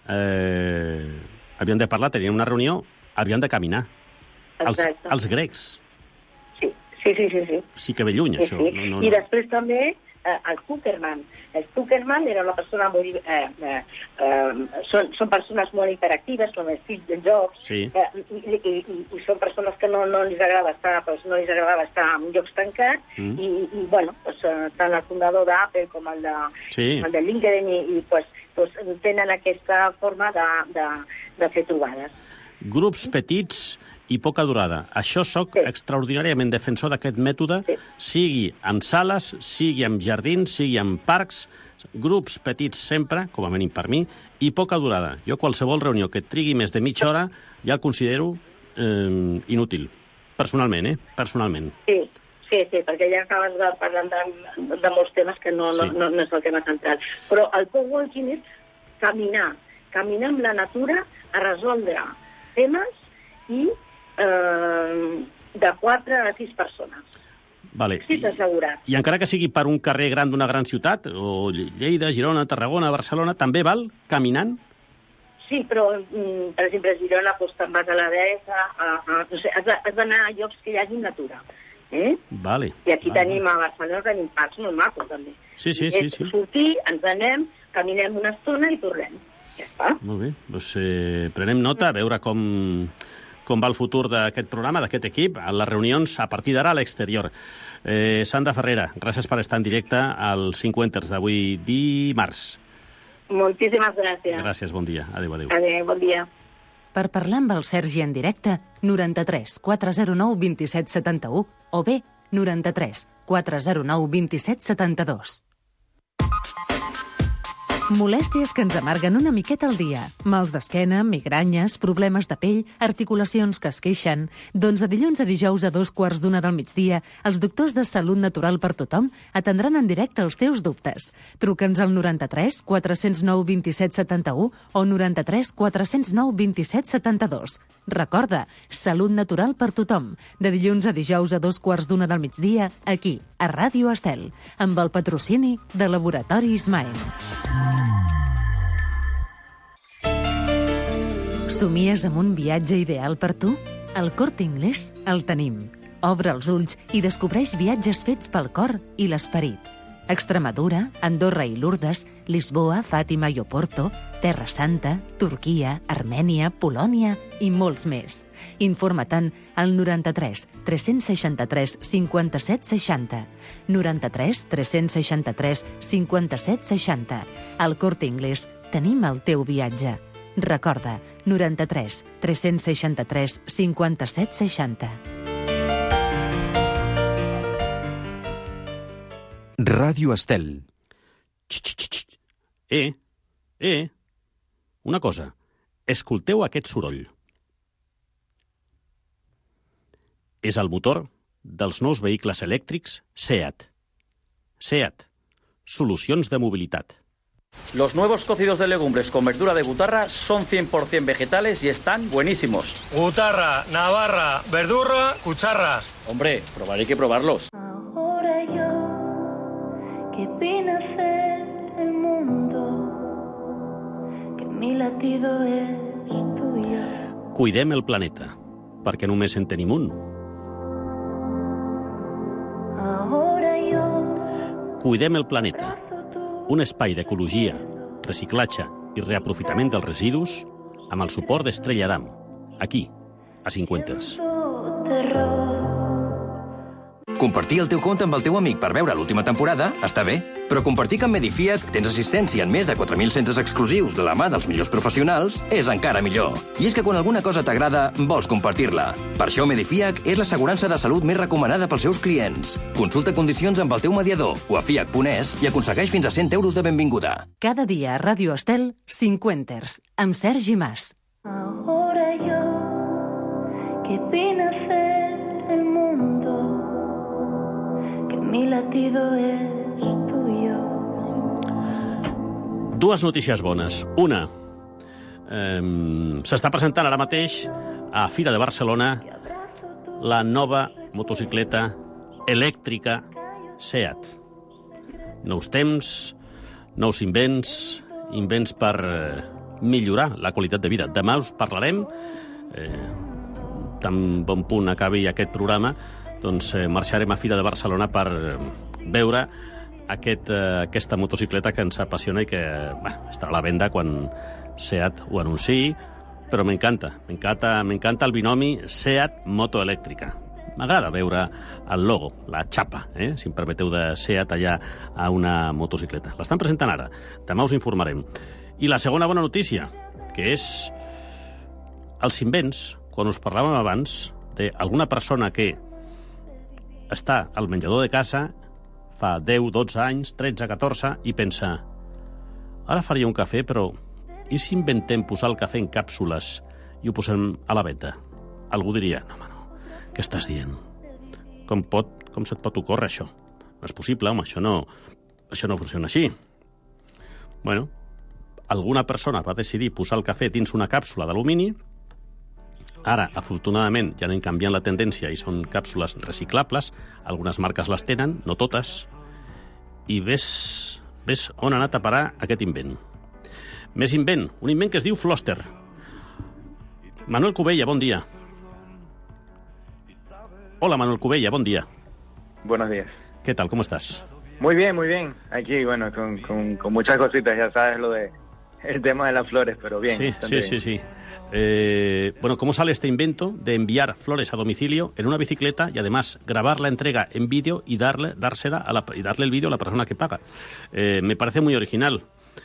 eh, havien de parlar, tenien una reunió, havien de caminar. Els, els grecs. Sí, sí, sí, sí. Sí, sí que ve lluny, sí, això. Sí. No, no, I no. després també eh, el Zuckerman. El Zuckerman era una persona molt... Eh, eh, eh, són, són persones molt interactives, com els fills de Jobs, sí. eh, i, i, i, i són persones que no, no, els agrada estar, pues, no els agradava estar en llocs tancats, mm. i, i bueno, pues, tant el fundador d'Apple com el de, sí. el de LinkedIn, i, i pues, pues, tenen aquesta forma de, de, de fer trobades. Grups petits i poca durada. Això soc sí. extraordinàriament defensor d'aquest mètode, sí. sigui en sales, sigui en jardins, sigui en parcs, grups petits sempre, com a mínim per mi, i poca durada. Jo qualsevol reunió que trigui més de mitja hora ja el considero eh, inútil. Personalment, eh? Personalment. Sí. Sí, sí, perquè ja acabes de parlar de, de molts temes que no, sí. no, no, no és el tema central. Però el coworking és caminar, caminar amb la natura a resoldre temes i eh, de quatre a sis persones. Vale. Sí, assegurat. I, I encara que sigui per un carrer gran d'una gran ciutat, o Lleida, Girona, Tarragona, Barcelona, també val caminant? Sí, però, mm, per exemple, a Girona doncs, te'n vas a la Deessa, a, a, no sé, has, has d'anar a llocs que hi hagi natura. Eh? Vale. I aquí vale. tenim a Barcelona, tenim parcs molt macos, també. Sí, sí, sí, sí. Sortir, ens anem, caminem una estona i tornem. Ja està. Molt bé. Doncs eh, prenem nota, a veure com, com va el futur d'aquest programa, d'aquest equip, a les reunions a partir d'ara a l'exterior. Eh, Sandra Ferrera, gràcies per estar en directe als cinquanters d'avui dimarts. Moltíssimes gràcies. Gràcies, bon dia. Adéu, adéu. Adéu, bon dia. Per parlar amb el Sergi en directe, noranta-tres quatre zero nou vint set setanta-u o bé noranta-tres quatre zero nou vint set setanta-dos. Molèsties que ens amarguen una miqueta al dia. Mals d'esquena, migranyes, problemes de pell, articulacions que es queixen. Doncs de dilluns a dijous a dos quarts d'una del migdia, els doctors de Salut Natural per Tothom atendran en directe els teus dubtes. Truca'ns al noranta-tres quatre zero nou vint set setanta-u o noranta-tres quatre zero nou vint set setanta-dos. Recorda, Salut Natural per Tothom. De dilluns a dijous a dos quarts d'una del migdia, aquí, a Ràdio Estel, amb el patrocini de Laboratori Ismael. Somies amb un viatge ideal per tu? Al Corte Inglés el tenim. Obre els ulls i descobreix viatges fets pel cor i l'esperit. Extremadura, Andorra i Lourdes, Lisboa, Fàtima i Oporto, Terra Santa, Turquia, Armènia, Polònia i molts més. Informa-te'n al noranta-tres tres seixanta-tres cinquanta-set seixanta. noranta-tres tres seixanta-tres cinquanta-set seixanta. Al Corte Inglés tenim el teu viatge. Recorda, noranta-tres tres seixanta-tres cinquanta-set seixanta. Ràdio Estel. Eh, eh, una cosa. Escolteu aquest soroll. És el motor dels nous vehicles elèctrics SEAT. SEAT. Solucions de mobilitat. Los nuevos cocidos de legumbres con verdura de gutarra son cien por ciento vegetales y están buenísimos. Gutarra, navarra, verdurra, cucharras. Hombre, probar hay que probarlos. Ahora yo, que vine a ser el mundo, que mi latido es tuyo. Cuidem el planeta. perquè només en tenim un. Cuidem el planeta. Un espai d'ecologia, reciclatge i reaprofitament dels residus amb el suport d'Estrella Damm, aquí, a Cinquenters. Compartir el teu compte amb el teu amic per veure l'última temporada està bé, però compartir que amb Medifiac tens assistència en més de quatre mil centres exclusius de la mà dels millors professionals és encara millor. I és que quan alguna cosa t'agrada, vols compartir-la. Per això Medifiac és l'assegurança de salut més recomanada pels seus clients. Consulta condicions amb el teu mediador o a fiac punt es i aconsegueix fins a cent euros de benvinguda. Cada dia a Ràdio Estel, Cinquenters, amb Sergi Mas. Ahora yo, que vine a ser el mundo, que mi latido es tuyo. Dues notícies bones. Una, eh, s'està presentant ara mateix a Fira de Barcelona la nova motocicleta elèctrica SEAT. Nous temps, nous invents, invents per eh, millorar la qualitat de vida. Demà us parlarem, eh, tan bon punt acabi aquest programa, doncs eh, marxarem a Fira de Barcelona per eh, veure aquest, eh, aquesta motocicleta que ens apassiona i que bueno, estarà a la venda quan SEAT ho anunciï, però m'encanta, m'encanta, m'encanta el binomi SEAT Moto Elèctrica. M'agrada veure el logo, la xapa, eh, si em permeteu, de SEAT allà a una motocicleta. L'estan presentant ara, demà us informarem. I la segona bona notícia, que és els invents, quan us parlàvem abans, d'alguna persona que està al menjador de casa fa deu, dotze anys, tretze, catorze, i pensa, ara faria un cafè, però i si inventem posar el cafè en càpsules i ho posem a la venda? Algú diria, no, home, no, què estàs dient? Com, pot, com se't pot ocórrer això? No és possible, home, això no, això no funciona així. Bueno, alguna persona va decidir posar el cafè dins una càpsula d'alumini. Ara, afortunadament, ja anem canviant la tendència i són càpsules reciclables. Algunes marques les tenen, no totes. I ves, ves on ha anat a parar aquest invent. Més invent, un invent que es diu Floster. Manuel Cubella, bon dia. Hola, Manuel Cubella, bon día. Buenos días. ¿Qué tal? ¿Cómo estás? Muy bien, muy bien. Aquí, bueno, con, con, con muchas cositas, ya sabes lo de el tema de las flores, pero bien. Sí, sí, bien. sí, sí. Eh, bueno, ¿cómo sale este invento de enviar flores a domicilio en una bicicleta y además grabar la entrega en vídeo y darle, dársela a la, y darle el vídeo a la persona que paga? Eh, me parece muy original.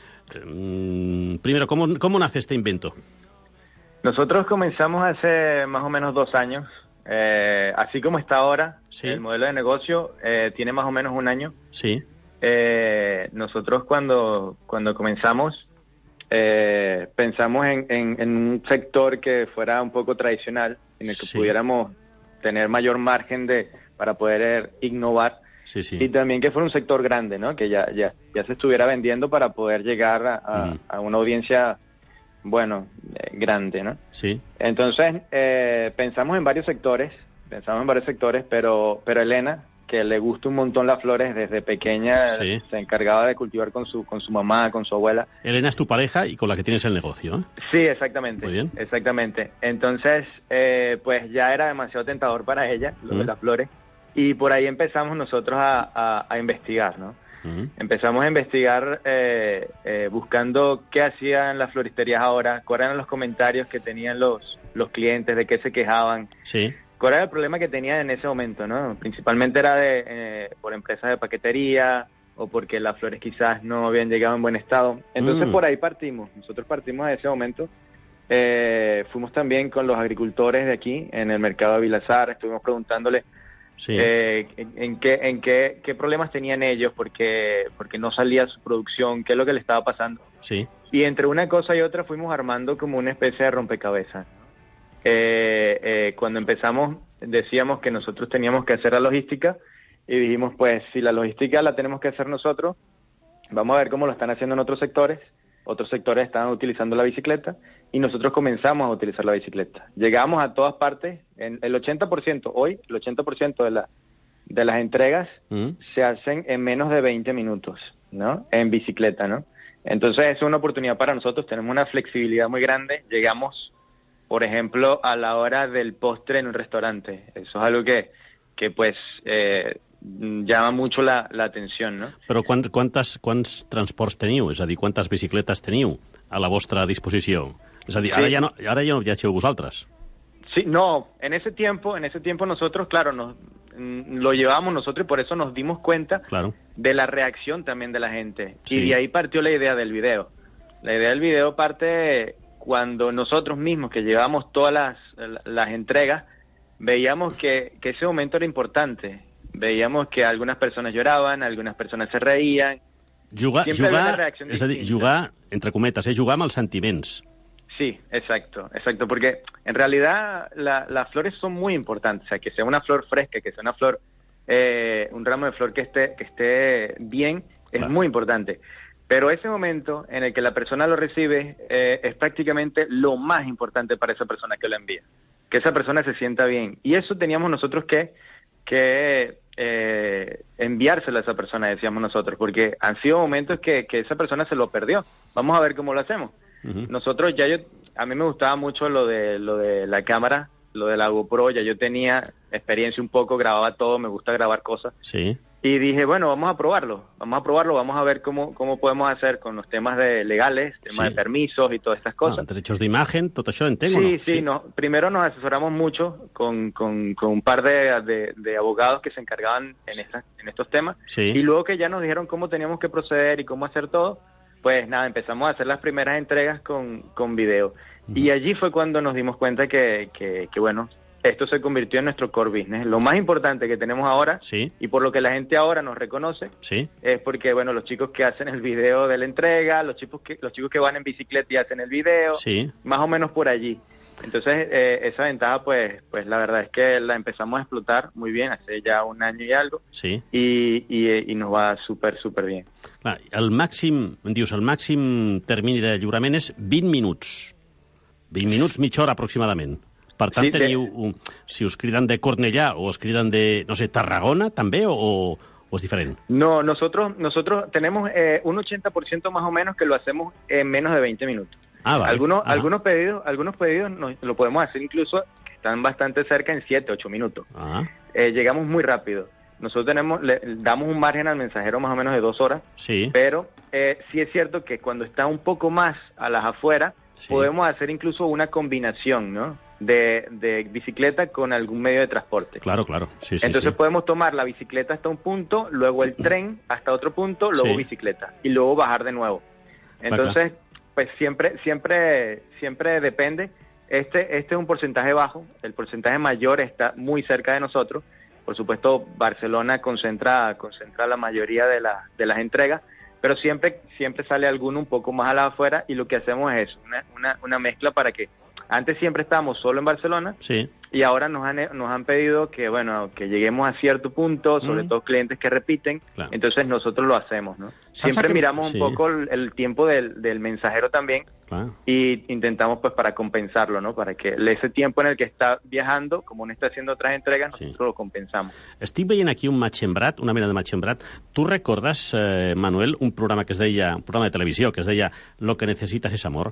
Eh, primero, ¿cómo, ¿cómo nace este invento? Nosotros comenzamos hace más o menos dos años. Eh, así como está ahora, sí. El modelo de negocio eh, tiene más o menos un año. Sí. Eh, nosotros cuando, cuando comenzamos eh, pensamos en, en, en un sector que fuera un poco tradicional, en el que sí. pudiéramos tener mayor margen de para poder innovar. Sí, sí. Y también que fuera un sector grande, ¿no? Que ya, ya, ya se estuviera vendiendo para poder llegar a, a, mm. a una audiencia, bueno, eh, grande, ¿no? Sí. Entonces, eh, pensamos en varios sectores, pensamos en varios sectores, pero, pero Elena, que le gusta un montón las flores desde pequeña, sí. se encargaba de cultivar con su, con su mamá, con su abuela. Elena es tu pareja y con la que tienes el negocio, ¿eh? Sí, exactamente. Muy bien. Exactamente. Entonces, eh, pues ya era demasiado tentador para ella, lo Mm. de las flores, y por ahí empezamos nosotros a, a, a investigar, ¿no? Mm. Empezamos a investigar eh, eh, buscando qué hacían las floristerías ahora, cuáles eran los comentarios que tenían los, los clientes, de qué se quejaban, Sí. cuál era el problema que tenían en ese momento, ¿no? Principalmente era de eh, por empresas de paquetería o porque las flores quizás no habían llegado en buen estado. Entonces Mm. por ahí partimos, nosotros partimos de ese momento. Eh, fuimos también con los agricultores de aquí, en el mercado de Vilazar, estuvimos preguntándole Sí. eh, en, en qué en qué, qué problemas tenían ellos, porque porque no salía su producción, qué es lo que le estaba pasando. Sí. Y entre una cosa y otra fuimos armando como una especie de rompecabezas. Eh, eh, cuando empezamos decíamos que nosotros teníamos que hacer la logística y dijimos, pues si la logística la tenemos que hacer nosotros, vamos a ver cómo lo están haciendo en otros sectores. Otros sectores estaban utilizando la bicicleta y nosotros comenzamos a utilizar la bicicleta. Llegamos a todas partes, en el ochenta por ciento, hoy el ochenta por ciento de, la, de las entregas Mm. se hacen en menos de veinte minutos, ¿no? En bicicleta, ¿no? Entonces es una oportunidad para nosotros, tenemos una flexibilidad muy grande, llegamos por ejemplo, a la hora del postre en un restaurante. Eso es algo que, que pues, eh, llama mucho la, la atención, no? Però quant, quantes, quants transports teniu? És a dir, quantes bicicletes teniu a la vostra disposició? És a dir, ara, Sí. ja no, ara ja no viatgeu vosaltres. Sí, no, en ese tiempo, en ese tiempo nosotros, claro, nos, mm, lo llevamos nosotros y por eso nos dimos cuenta Claro. de la reacción también de la gente. Sí. Y de ahí partió la idea del video. La idea del video parte cuando nosotros mismos, que llevamos todas las, las entregas, veíamos que, que ese momento era importante. Veíamos que algunas personas lloraban, algunas personas se reían. Jugar, Siempre había una jugar reacción és a dir, distinta. jugar, entre cometes, eh? jugar amb els sentiments. Sí, exacto, exacto, porque en realidad la, las flores son muy importantes, o sea, que sea una flor fresca, que sea una flor, eh, un ramo de flor que esté, que esté bien, es Claro. muy importante. Pero ese momento en el que la persona lo recibe eh, es prácticamente lo más importante para esa persona que lo envía, que esa persona se sienta bien. Y eso teníamos nosotros que, que eh, enviárselo a esa persona, decíamos nosotros, porque han sido momentos que, que esa persona se lo perdió. Vamos a ver cómo lo hacemos. Uh-huh. Nosotros ya yo, a mí me gustaba mucho lo de lo de la cámara, lo de la GoPro, ya yo tenía experiencia un poco, grababa todo, me gusta grabar cosas. Sí. Y dije, bueno, vamos a probarlo, vamos a probarlo, vamos a ver cómo, cómo podemos hacer con los temas de legales, temas Sí. de permisos y todas estas cosas. Ah, derechos d'imagen, tot això entenc o Sí, no? sí, no. Primero nos asesoramos mucho con, con, con un par de, de, de abogados que se encargaban en, estas, en estos temas. Sí. Y luego que ya nos dijeron cómo teníamos que proceder y cómo hacer todo, pues nada, empezamos a hacer las primeras entregas con, con video. Uh-huh. Y allí fue cuando nos dimos cuenta que, que, que, bueno, esto se convirtió en nuestro core business. Lo más importante que tenemos ahora, sí. y por lo que la gente ahora nos reconoce, sí. es porque, bueno, los chicos que hacen el video de la entrega, los chicos que, los chicos que van en bicicleta y hacen el video, sí. más o menos por allí. Entonces, eh, esa ventaja, pues, pues la verdad es que la empezamos a explotar muy bien hace ya un año y algo, sí. y, y, y nos va súper, súper bien. Clar, el màxim, em dius, el màxim termini de lliurament és vint minuts. vint minuts, mitja hora aproximadament. Per tant, Sí, de- teniu, un, si us criden de Cornellà o us criden de, no sé, Tarragona, també, o, o, o és diferent? No, nosotros, nosotros tenemos eh, un ochenta por ciento más o menos que lo hacemos en menos de veinte minutos. Ah, vale. Algunos, Ajá. algunos pedidos, algunos pedidos nos, lo podemos hacer incluso que están bastante cerca en siete, ocho minutos. Ah, Eh, llegamos muy rápido. Nosotros tenemos, le, damos un margen al mensajero más o menos de dos horas, sí. pero eh, sí es cierto que cuando está un poco más a las afueras, Sí. podemos hacer incluso una combinación, ¿no? De, de bicicleta con algún medio de transporte. Claro, claro. Sí, sí, Entonces sí. podemos tomar la bicicleta hasta un punto, luego el tren hasta otro punto, luego Sí. bicicleta y luego bajar de nuevo. Entonces, pues siempre, siempre, siempre depende. Este, este es un porcentaje bajo, el porcentaje mayor está muy cerca de nosotros. Por supuesto, Barcelona concentra, concentra la mayoría de, la, de las entregas, pero siempre, siempre sale alguno un poco más a la afuera y lo que hacemos es eso, una, una, una mezcla para que antes siempre estábamos solo en Barcelona, Sí. y ahora nos han, nos han pedido que, bueno, que lleguemos a cierto punto, sobre Mm. todo clientes que repiten, Claro. entonces nosotros lo hacemos, ¿no? ¿Sabes Siempre a qué- miramos sí. un poco el, el tiempo del, del mensajero también, Clar. y intentamos pues para compensarlo, ¿no? Para que ese tiempo en el que está viajando, como no está haciendo otras entregas, nosotros lo compensamos. Estic veient aquí un matxembrat, una mena de matxembrat. Tu recordes, eh, Manuel, un programa que es deia, un programa de televisió que es deia Lo que necesitas es amor?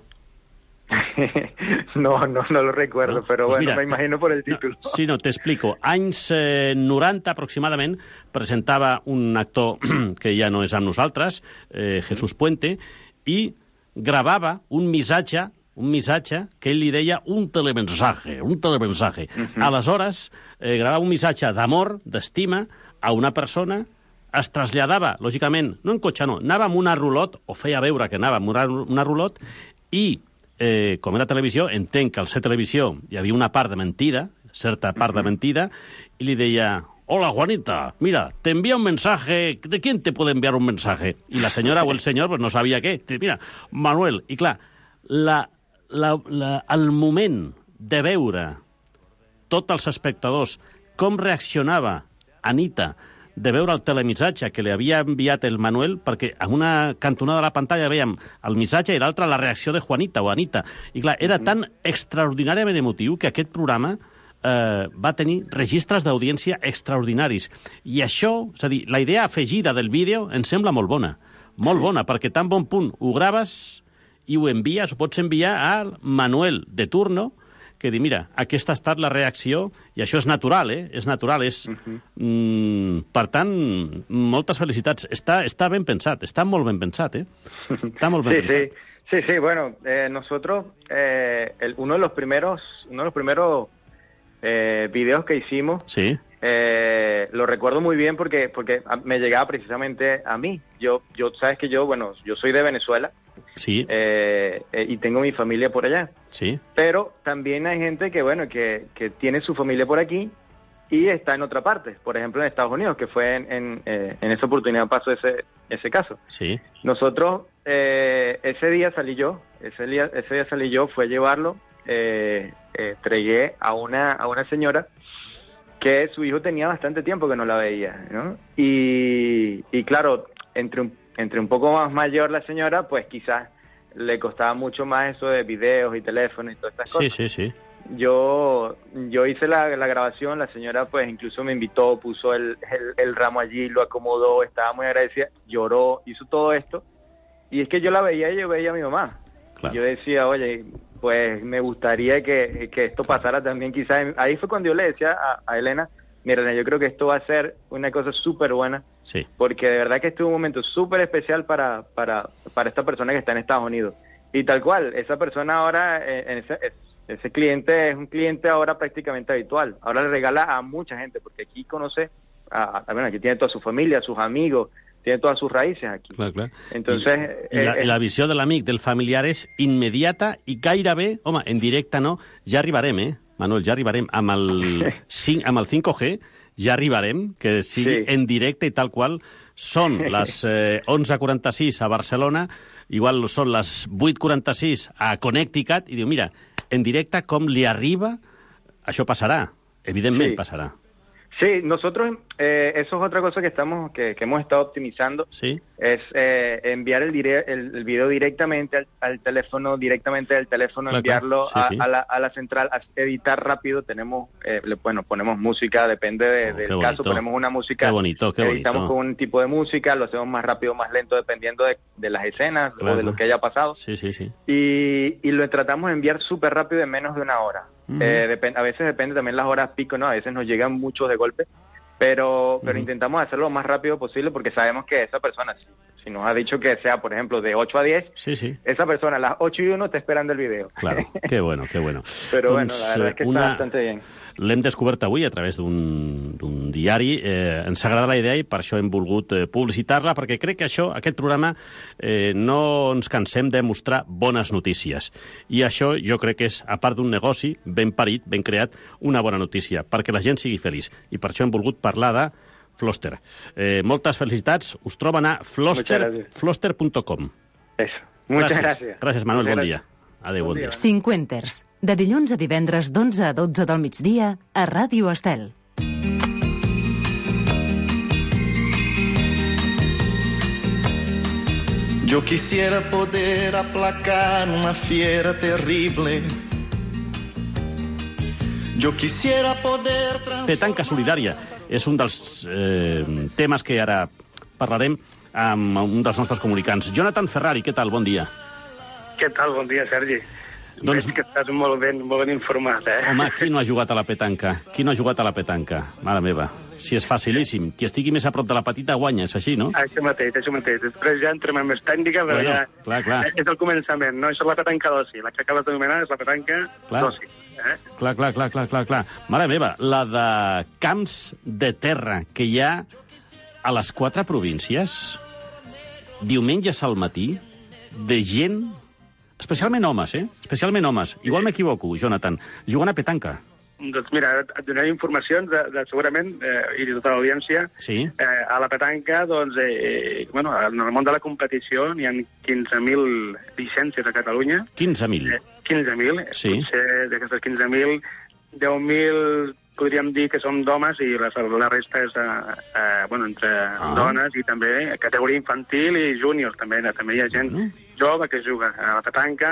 No, no, no lo recuerdo, No? pero Pues bueno, mira, me imagino por el título. No, sí, no, t'explico. Anys eh, noranta, aproximadament, presentava un actor que ja no és amb nosaltres, eh, Jesús Puente, i gravava un missatge, un missatge que ell li deia un telemensaje, un telemensaje. Mhm. Aleshores, eh, gravava un missatge d'amor, d'estima, a una persona, es traslladava, lògicament, no en cotxe, no, anava amb una rulot, o feia veure que anava amb una, una rulot, i Eh, com era televisió, entenc que al ser televisió hi havia una part de mentida, certa part uh-huh. de mentida, i li deia, hola Juanita, mira, te envía un mensaje, ¿de quién te puede enviar un mensaje? I la senyora o el senyor pues, no sabia què. Mira, Manuel, i clar, la, la, la, el moment de veure tots els espectadors com reaccionava Anita de veure el telemissatge que li havia enviat el Manuel, perquè en una cantonada de la pantalla veiem el missatge i l'altra la reacció de Juanita o Anita. I clar, era tan extraordinàriament emotiu que aquest programa eh, va tenir registres d'audiència extraordinaris. I això, és a dir, la idea afegida del vídeo em sembla molt bona. Molt bona, perquè tan bon punt ho graves i ho envies, ho pots enviar al Manuel de turno, que dir, mira, aquesta ha estat la reacció, i això és natural, eh? És natural, és... Uh-huh. mm, per tant, moltes felicitats. Està, està ben pensat, està molt ben pensat, eh? Està molt ben sí, pensat. Sí. Sí, sí, bueno, eh, nosotros, eh, el, uno de los primeros, uno de los primeros eh, videos que hicimos, sí. eh, lo recuerdo muy bien porque porque me llegaba precisamente a mí. Yo, yo sabes que yo, bueno, yo soy de Venezuela, sí, eh, eh, y tengo mi familia por allá, sí, pero también hay gente que, bueno, que, que tiene su familia por aquí y está en otra parte, por ejemplo en Estados Unidos, que fue en, en, eh, en esa oportunidad pasó ese ese caso. Sí. Nosotros, eh, ese día salí yo, ese día, ese día salí yo, fue a llevarlo, eh, eh, entregué a una, a una señora que su hijo tenía bastante tiempo que no la veía, ¿no? Y, y claro, entre un, entre un poco más mayor la señora, pues quizás le costaba mucho más eso de videos y teléfonos y todas estas sí, cosas. Sí, sí, sí. Yo, yo hice la, la grabación, la señora pues incluso me invitó, puso el, el, el ramo allí, lo acomodó, estaba muy agradecida, lloró, hizo todo esto. Y es que yo la veía y yo veía a mi mamá. Claro. Yo decía, oye, pues me gustaría que, que esto pasara también quizás. Ahí fue cuando yo le decía a, a Elena, mira, yo creo que esto va a ser una cosa súper buena. Sí. Porque de verdad que este es un momento súper especial para, para, para esta persona que está en Estados Unidos. Y tal cual, esa persona ahora, eh, en ese, ese cliente es un cliente ahora prácticamente habitual. Ahora le regala a mucha gente, porque aquí conoce, a, a, bueno, aquí tiene toda su familia, sus amigos, tiene todas sus raïces aquí. Clar, clar. Entonces, I, i, la, eh, I la visió de l'amic, del familiar, és immediata i gairebé, home, en directe no, ja arribarem, eh, Manuel, ja arribarem amb el, cinc, amb el cinc G, ja arribarem, que sigui sí. en directe i tal qual. Són les eh, onze quaranta-sis a Barcelona, igual són les vuit quaranta-sis a Connecticut, i diu, mira, en directe com li arriba, això passarà, evidentment sí. passarà. Sí, nosotros, eh, eso es otra cosa que estamos que, que hemos estado optimizando, ¿sí? Es eh, enviar el, dire el, el video directamente al, al teléfono, directamente del teléfono, claro, enviarlo sí, a, sí. A, la, a la central, a editar rápido. Tenemos, eh, bueno, ponemos música, depende de, oh, del bonito. caso, ponemos una música, qué bonito, qué editamos bonito. con un tipo de música, lo hacemos más rápido, más lento, dependiendo de, de las escenas, claro, o de lo que haya pasado. Sí, sí, sí. Y, y lo tratamos de enviar súper rápido en menos de una hora. Uh-huh. eh, a veces depende también las horas pico, ¿no? A veces nos llegan muchos de golpe, pero pero uh-huh. intentamos hacerlo lo más rápido posible porque sabemos que esa persona, si, si nos ha dicho que sea, por ejemplo, de ocho a diez, sí, sí. esa persona a las ocho y uno está esperando el video. Claro, qué bueno, qué bueno. Pero doncs, bueno, la verdad es que una... está bastante bien. L'hem descobert avui a través d'un diari. Eh, ens agrada la idea i per això hem volgut eh, publicitar-la, perquè crec que això, aquest programa, eh, no ens cansem de mostrar bones notícies. I això jo crec que és, a part d'un negoci ben parit, ben creat, una bona notícia, perquè la gent sigui feliç. I per això hem volgut parlar de Floster. Eh, moltes felicitats. Us troben a floster punt com. Eso. Muchas gracias. Gràcies, Manuel. Muchas bon dia. Adéu, bon dia. Cinquenters, de dilluns a divendres d'onze a dotze del migdia a Ràdio Estel. Yo quisiera poder aplacar una fiera terrible. Yo quisiera poder transformar... Petanca solidària és un dels eh, temes que ara parlarem amb un dels nostres comunicants. Jonathan Ferrari, què tal? Bon dia. Què tal? Bon dia, Sergi. Doncs... Veig que estàs molt ben, molt ben informat, eh? Home, qui no ha jugat a la petanca? Qui no ha jugat a la petanca? Mare meva. Si és facilíssim. Qui estigui més a prop de la petita guanya, és així, no? Això mateix, això mateix. Després ja entrem en més tècnica, però bueno, ja... Clar, clar. És el començament, no? Això és la petanca d'oci. La que acabes d'anomenar és la petanca d'oci. Eh? Clar, clar, clar, clar, clar, clar. Mare meva, la de camps de terra que hi ha a les quatre províncies, diumenges al matí, de gent... Especialment homes, eh? Especialment homes. Igual m'equivoco, Jonathan. Jugant a petanca. Doncs mira, et donaré informacions de, de segurament, eh, i de tota l'audiència. Sí. Eh, a la petanca, doncs, eh, bueno, en el món de la competició n'hi ha quinze mil llicències a Catalunya. quinze mil? Eh, quinze mil. Sí. Potser d'aquestes quinze mil, deu mil podríem dir que són d'homes i la, la resta és eh, eh, bueno, entre ah. dones i també categoria infantil i júnior. També, també hi ha gent mm. jove que juga a la petanca.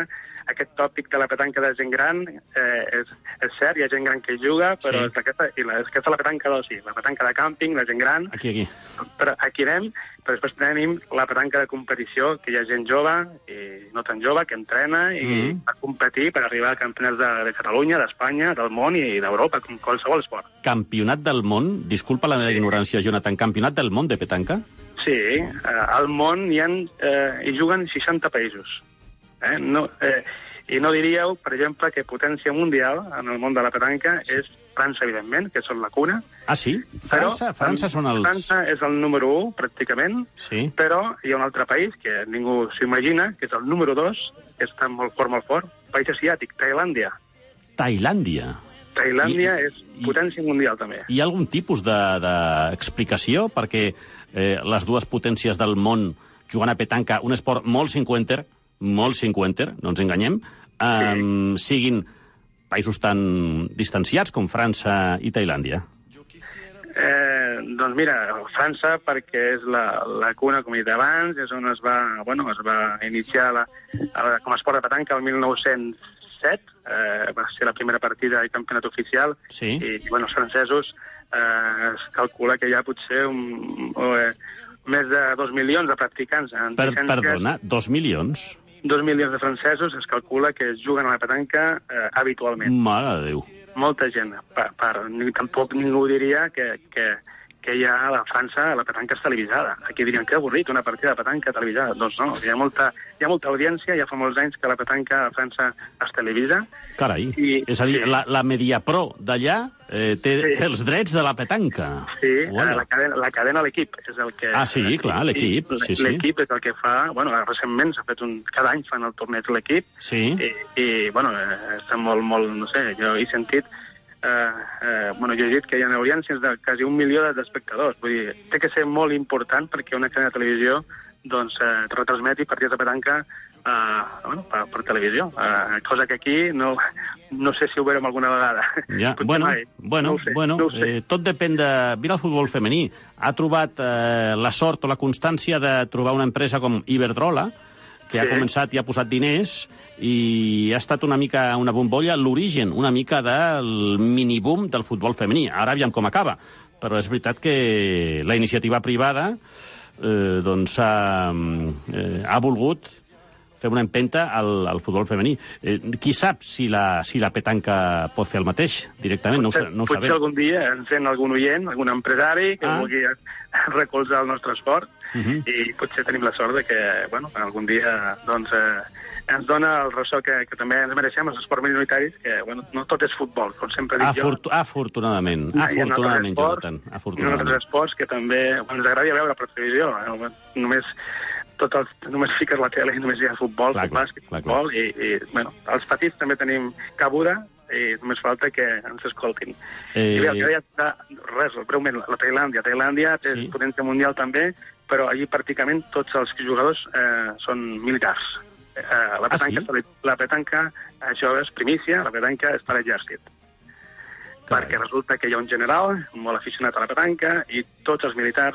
aquest tòpic de la petanca de gent gran eh, és, és cert, hi ha gent gran que hi juga, però Sí. és aquesta, i la, és aquesta la petanca d'oci, la petanca de càmping, la gent gran. Aquí, aquí. Però aquí anem, però després tenim la petanca de competició, que hi ha gent jove i no tan jove, que entrena i Mhm. va competir per arribar a campionats de, de Catalunya, d'Espanya, del món i d'Europa, com qualsevol esport. Campionat del món, disculpa la meva ignorància, Jonathan, campionat del món de petanca? Sí, eh, al món hi, ha, eh, hi juguen seixanta països. Eh? No, eh, I no diríeu, per exemple, que potència mundial en el món de la petanca és França, evidentment, que són la cuna. Ah, sí? França, Però, França són els... França és el número u, pràcticament, Sí. però hi ha un altre país que ningú s'imagina, que és el número dos, que està molt fort, molt fort, país asiàtic, Tailàndia. Tailàndia. Tailàndia I, és potència mundial, també. Hi ha algun tipus d'explicació de, perquè eh, les dues potències del món jugant a petanca, un esport molt cinquenter, molt cinquenter, no ens enganyem, eh, sí. siguin països tan distanciats com França i Tailàndia? Eh, doncs mira, França, perquè és la, la cuna, com he dit abans, és on es va, bueno, es va iniciar la, la, com a esport de petanca el mil nou-cents set, eh, va ser la primera partida i campionat oficial, sí. i bueno, els francesos eh, es calcula que hi ha potser un, eh, més de dos milions de practicants. En Per, llicències. perdona, dos milions? Dos milions de francesos es calcula que juguen a la petanca eh, habitualment. Mare de Déu. Molta gent. Per, per, ni, tampoc ningú diria que, que, que hi ha a la França la petanca és televisada. Aquí dirien que avorrit, una partida de petanca televisada. Doncs no, hi ha molta, hi ha molta audiència, ja fa molts anys que la petanca a França es televisa. Carai, I, és a dir, sí. la, la Mediapro d'allà eh, té Sí. els drets de la petanca. Sí, Uala. la cadena, la cadena l'equip és el que... Ah, sí, clar, l'equip, sí, sí. L'equip és el que fa... Bueno, recentment s'ha fet un... Cada any fan el torneig l'equip. Sí. I, i bueno, eh, està molt, molt... No sé, jo he sentit... Eh, eh, bueno, jo he dit que hi ha audiències de quasi un milió d'espectadors. Vull dir, té que ser molt important perquè una cadena de televisió doncs, eh, retransmeti partits de petanca eh, bueno, per, per televisió. Eh, cosa que aquí no, no sé si ho veurem alguna vegada. Ja, Potser bueno, mai. bueno, no sé, bueno no sé. eh, tot depèn de... Mira el futbol femení. Ha trobat eh, la sort o la constància de trobar una empresa com Iberdrola, que sí. ha començat i ha posat diners, i ha estat una mica una bombolla, l'origen una mica del miniboom del futbol femení. Ara aviam com acaba. Però és veritat que la iniciativa privada eh, doncs ha, eh, ha volgut fer una empenta al, al futbol femení. Eh, qui sap si la, si la petanca pot fer el mateix directament? Potser, no ho, no ho potser sabem. algun dia ens sent algun oient, algun empresari que Ah. vulgui recolzar el nostre esport, Uh -huh. i potser tenim la sort de que bueno, algun dia doncs, eh, ens dona el ressò que, que també ens mereixem els esports minoritaris, que bueno, no tot és futbol, com sempre dic Afort jo. afortunadament, Hi ha altres afortunadament, esports, Jonathan, Hi ha afortunadament. altres esports que també bueno, ens agradaria veure per televisió. Eh? Només, tot el, només fiques la tele i només hi ha futbol, Clar, clar, bàsquet, clar, clar. futbol, i, i bueno, els petits també tenim cabuda, i només falta que ens escoltin. Eh, I bé, el que deia, de, res, breument, la Tailàndia. Tailàndia té Sí. potència mundial també, però allí pràcticament tots els jugadors eh, són militars. Eh, la, petanca, Ah, sí? la petanca, això és primícia, la petanca és per exèrcit. Carai. Perquè resulta que hi ha un general molt aficionat a la petanca i tots els militars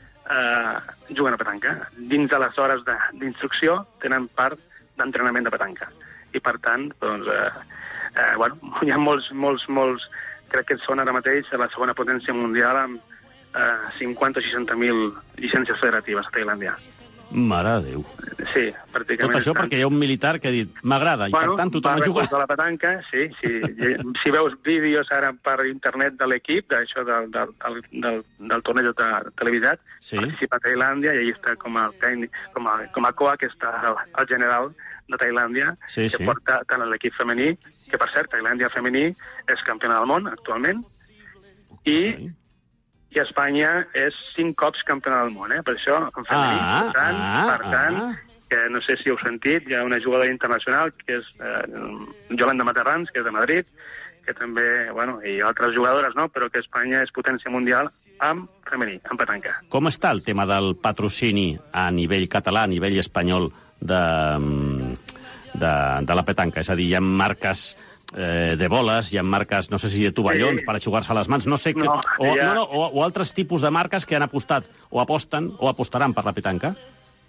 eh, juguen a petanca. Dins de les hores de- d'instrucció tenen part d'entrenament de petanca. I, per tant, doncs, eh, eh, bueno, hi ha molts, molts, molts... Crec que són ara mateix la segona potència mundial amb eh, cinquanta o seixanta mil llicències federatives a Tailàndia. Mare de Déu. Sí, Tot pràcticament. això estan- perquè hi ha un militar que ha dit m'agrada, i per tant tothom va a jugar. recolzar la petanca, sí, sí. Si veus vídeos ara per internet de l'equip, d'això del, del, del, del, del torneig de televisat, Sí. participa a Tailàndia i allà està com a, tècnic, com a, com a coa, que està el, el general de Tailàndia, Sí, que sí. porta tant l'equip femení, que per cert, Tailàndia femení és campiona del món actualment, i, i Espanya és cinc cops campiona del món, eh? Per això, en femení, Ah, per tant, ah, per tant ah. que no sé si heu sentit, hi ha una jugadora internacional que és eh, Yolanda Materrans, que és de Madrid, que també, bueno, i altres jugadores, no?, però que Espanya és potència mundial amb femení, amb petanca. Com està el tema del patrocini a nivell català, a nivell espanyol, de, de, de la petanca? És a dir, hi ha marques eh, de boles, hi ha marques, no sé si de tovallons, Sí. per aixugar-se les mans, no sé... Que, No, o, hi ha- no, no, o, o altres tipus de marques que han apostat, o aposten, o apostaran per la petanca?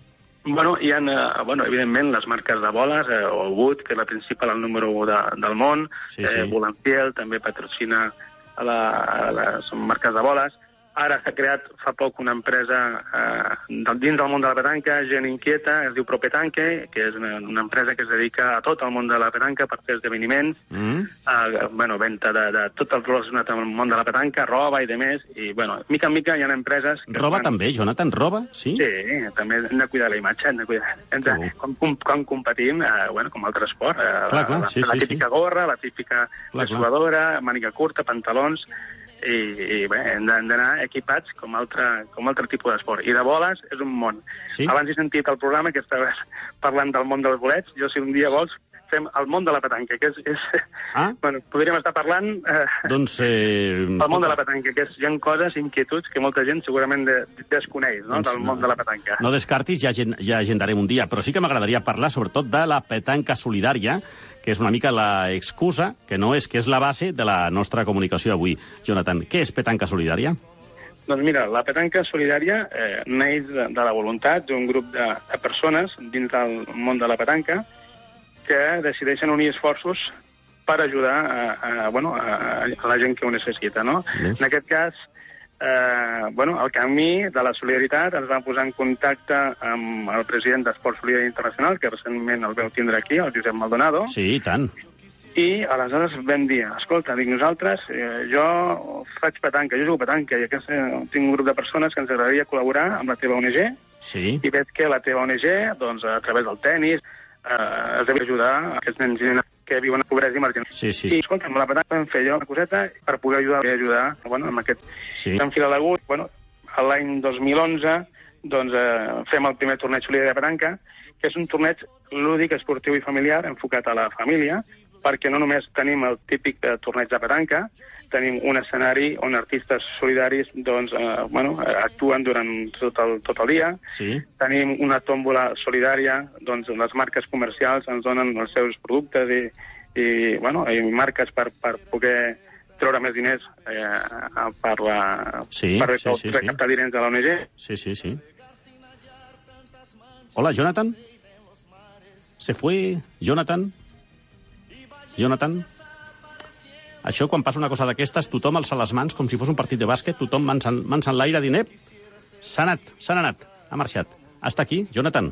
Bueno, hi ha, eh, bueno, evidentment, les marques de boles, eh, o Wood, que és la principal, el número u de, del món, sí, sí. eh, Boulantiel també patrocina a la, a la, són marques de boles. Ara s'ha creat fa poc una empresa eh, dins del món de la petanca, gent inquieta, es diu Propetanque, que és una, una empresa que es dedica a tot el món de la petanca per fer esdeveniments, mm. eh, bueno, venda de, de tot el relacionat amb el món de la petanca, roba i demés, i bueno, mica en mica hi ha empreses... Que roba fan... també, Jonathan, roba? Sí, sí, també hem de cuidar la imatge, hem de cuidar... Hem de, com, com, com competim, eh, bueno, com altre esport, eh, clar, clar, la, sí, la, la típica sí. gorra, la típica dessuadora, màniga curta, pantalons... i, i bé, hem d'anar equipats com altre, com altre tipus d'esport. I de boles és un món. Sí? Abans he sentit el programa que estaves parlant del món dels bolets. Jo, si un dia vols, fem el món de la petanca, que és... és ah? Bueno, podríem estar parlant... Eh, doncs... Eh... El món de la petanca, que és, hi ha coses, inquietuds, que molta gent segurament de, desconeix, no?, doncs, del món de la petanca. No descartis, ja, ja agendarem un dia, però sí que m'agradaria parlar, sobretot, de la petanca solidària, que és una mica la excusa, que no és, que és la base de la nostra comunicació avui. Jonathan, què és petanca solidària? Doncs mira, la petanca solidària eh, neix de, de la voluntat d'un grup de, de persones dins del món de la petanca que decideixen unir esforços per ajudar a, a, bueno, a, a la gent que ho necessita, no? Yes. En aquest cas, eh, bueno, el Camí de la Solidaritat ens va posar en contacte amb el president d'Esport Solidari Internacional, que recentment el veu tindre aquí, el Josep Maldonado. Sí, i tant. I aleshores vam dir, escolta, dic, nosaltres, eh, jo faig petanca, jo jugo petanca, i aquest, eh, tinc un grup de persones que ens agradaria col·laborar amb la teva O N G, sí. I veig que la teva O N G, doncs, a través del tennis, eh, es deu ajudar a aquests nens i nenes que viuen a pobresa i marginal. Sí, sí, sí. I, escolta, amb la petanca vam fer jo una coseta per poder ajudar, ajudar bueno, amb aquest sí. enfil a l'agut. Bueno, l'any dos mil onze doncs, eh, fem el primer torneig solidari de petanca, que és un torneig lúdic, esportiu i familiar, enfocat a la família, perquè no només tenim el típic eh, torneig de petanca, tenim un escenari on artistes solidaris doncs, eh, bueno, actuen durant tot el, tot el dia. Sí. Tenim una tòmbola solidària, doncs les marques comercials ens donen els seus productes i, i, bueno, i marques per, per poder treure més diners eh, per, la, sí, per sí, sí, recaptar sí. diners de la O N G. Sí, sí, sí. Hola, Jonathan. Se fue Jonathan. Jonathan. Això, quan passa una cosa d'aquestes, tothom alça les mans com si fos un partit de bàsquet, tothom mans en, mans en l'aire, dient, s'ha anat, s'ha anat, ha marxat. Està aquí, Jonathan?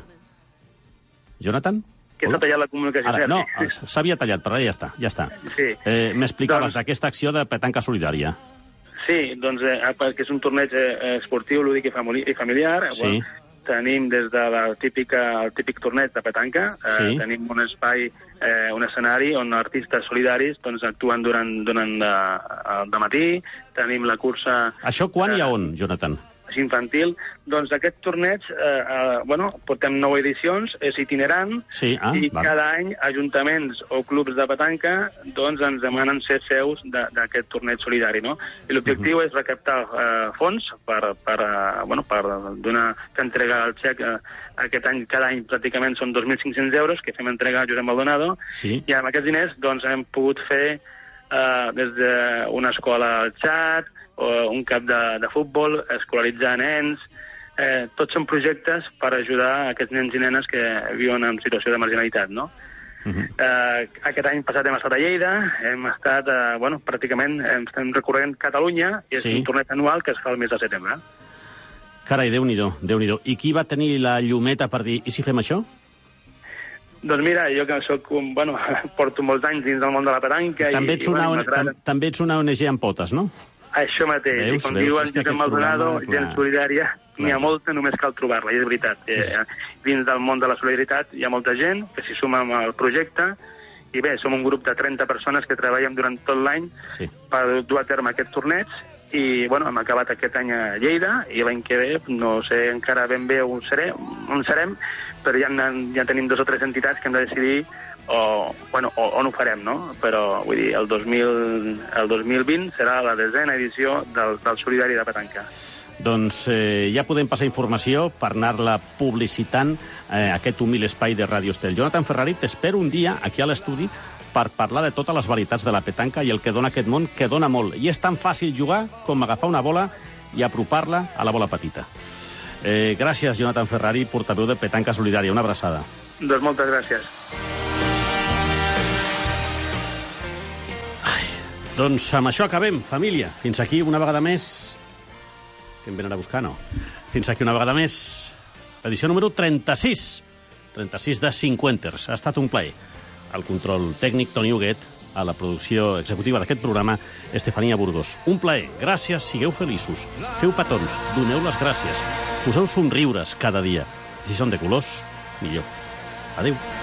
Jonathan? Que s'ha tallat la comunicació. Ara, no, s'havia tallat, però ara ja està, ja està. Sí. Eh, M'explicaves doncs... d'aquesta acció de petanca solidària. Sí, doncs, eh, perquè és un torneig eh, esportiu, lúdic i, famili i familiar. Sí. Bueno, tenim des de la típica, el típic torneig de petanca, eh, sí. Tenim un espai, eh, un escenari on artistes solidaris doncs, actuen durant, durant de, de matí, tenim la cursa... Això quan eh, i a on, Jonathan? Infantil. Doncs aquest torneig, eh, eh, bueno, portem nou edicions, és itinerant, sí, ah, i val. cada any ajuntaments o clubs de petanca doncs ens demanen ser seus d'aquest torneig solidari, no? I l'objectiu uh -huh. és recaptar eh, fons per, per, eh, bueno, per donar, fer entrega al xec eh, aquest any, cada any pràcticament són dos mil cinc-cents euros que fem entregar a Josep Maldonado, sí. I amb aquests diners doncs hem pogut fer eh, des d'una escola al Txad, o un camp de, de futbol, escolaritzar nens, eh, tots són projectes per ajudar aquests nens i nenes que viuen en situació de marginalitat, no? Uh -huh. eh, aquest any passat hem estat a Lleida, hem estat, eh, bueno, pràcticament estem recorrent Catalunya, i és sí. un torneig anual que es fa el mes de setembre. Carai, Déu-n'hi-do, Déu-n'hi-do. I qui va tenir la llumeta per dir, i si fem això? Doncs mira, jo que soc, bueno, porto molts anys dins del món de la petanca... També i, ets una, i, bueno, tam, també ets una O N G amb potes, no? Això mateix, veus, i com veus, diu en Josep Maldonado, gent solidària, n'hi ha molta, només cal trobar-la, i és veritat. Eh, dins del món de la solidaritat hi ha molta gent que s'hi suma al projecte, i bé, som un grup de trenta persones que treballem durant tot l'any sí. per dur a terme aquest torneig, i bueno, hem acabat aquest any a Lleida, i l'any que ve, no sé encara ben bé on serem, on serem però ja, ja tenim dos o tres entitats que hem de decidir o, bueno, o, on ho farem, no? Però, vull dir, el dos mil, el dos mil vint serà la desena edició del, del Solidari de Petanca. Doncs eh, ja podem passar informació per anar-la publicitant eh, aquest humil espai de Ràdio Estel. Jonathan Ferrari, t'espero un dia aquí a l'estudi per parlar de totes les veritats de la petanca i el que dona aquest món, que dona molt. I és tan fàcil jugar com agafar una bola i apropar-la a la bola petita. Eh, gràcies, Jonathan Ferrari, portaveu de Petanca Solidària. Una abraçada. Doncs moltes gràcies. Ai, doncs amb això acabem, família. Fins aquí una vegada més... Que em venen a buscar, no? Fins aquí una vegada més. Edició número trenta-sis. trenta-sis de Cinquenters. Ha estat un plaer. Al control tècnic, Toni Huguet. A la producció executiva d'aquest programa, Estefania Burgos. Un plaer. Gràcies, sigueu feliços. Feu petons, doneu les gràcies. Poseu somriures cada dia. Si són de colors, millor. Adéu.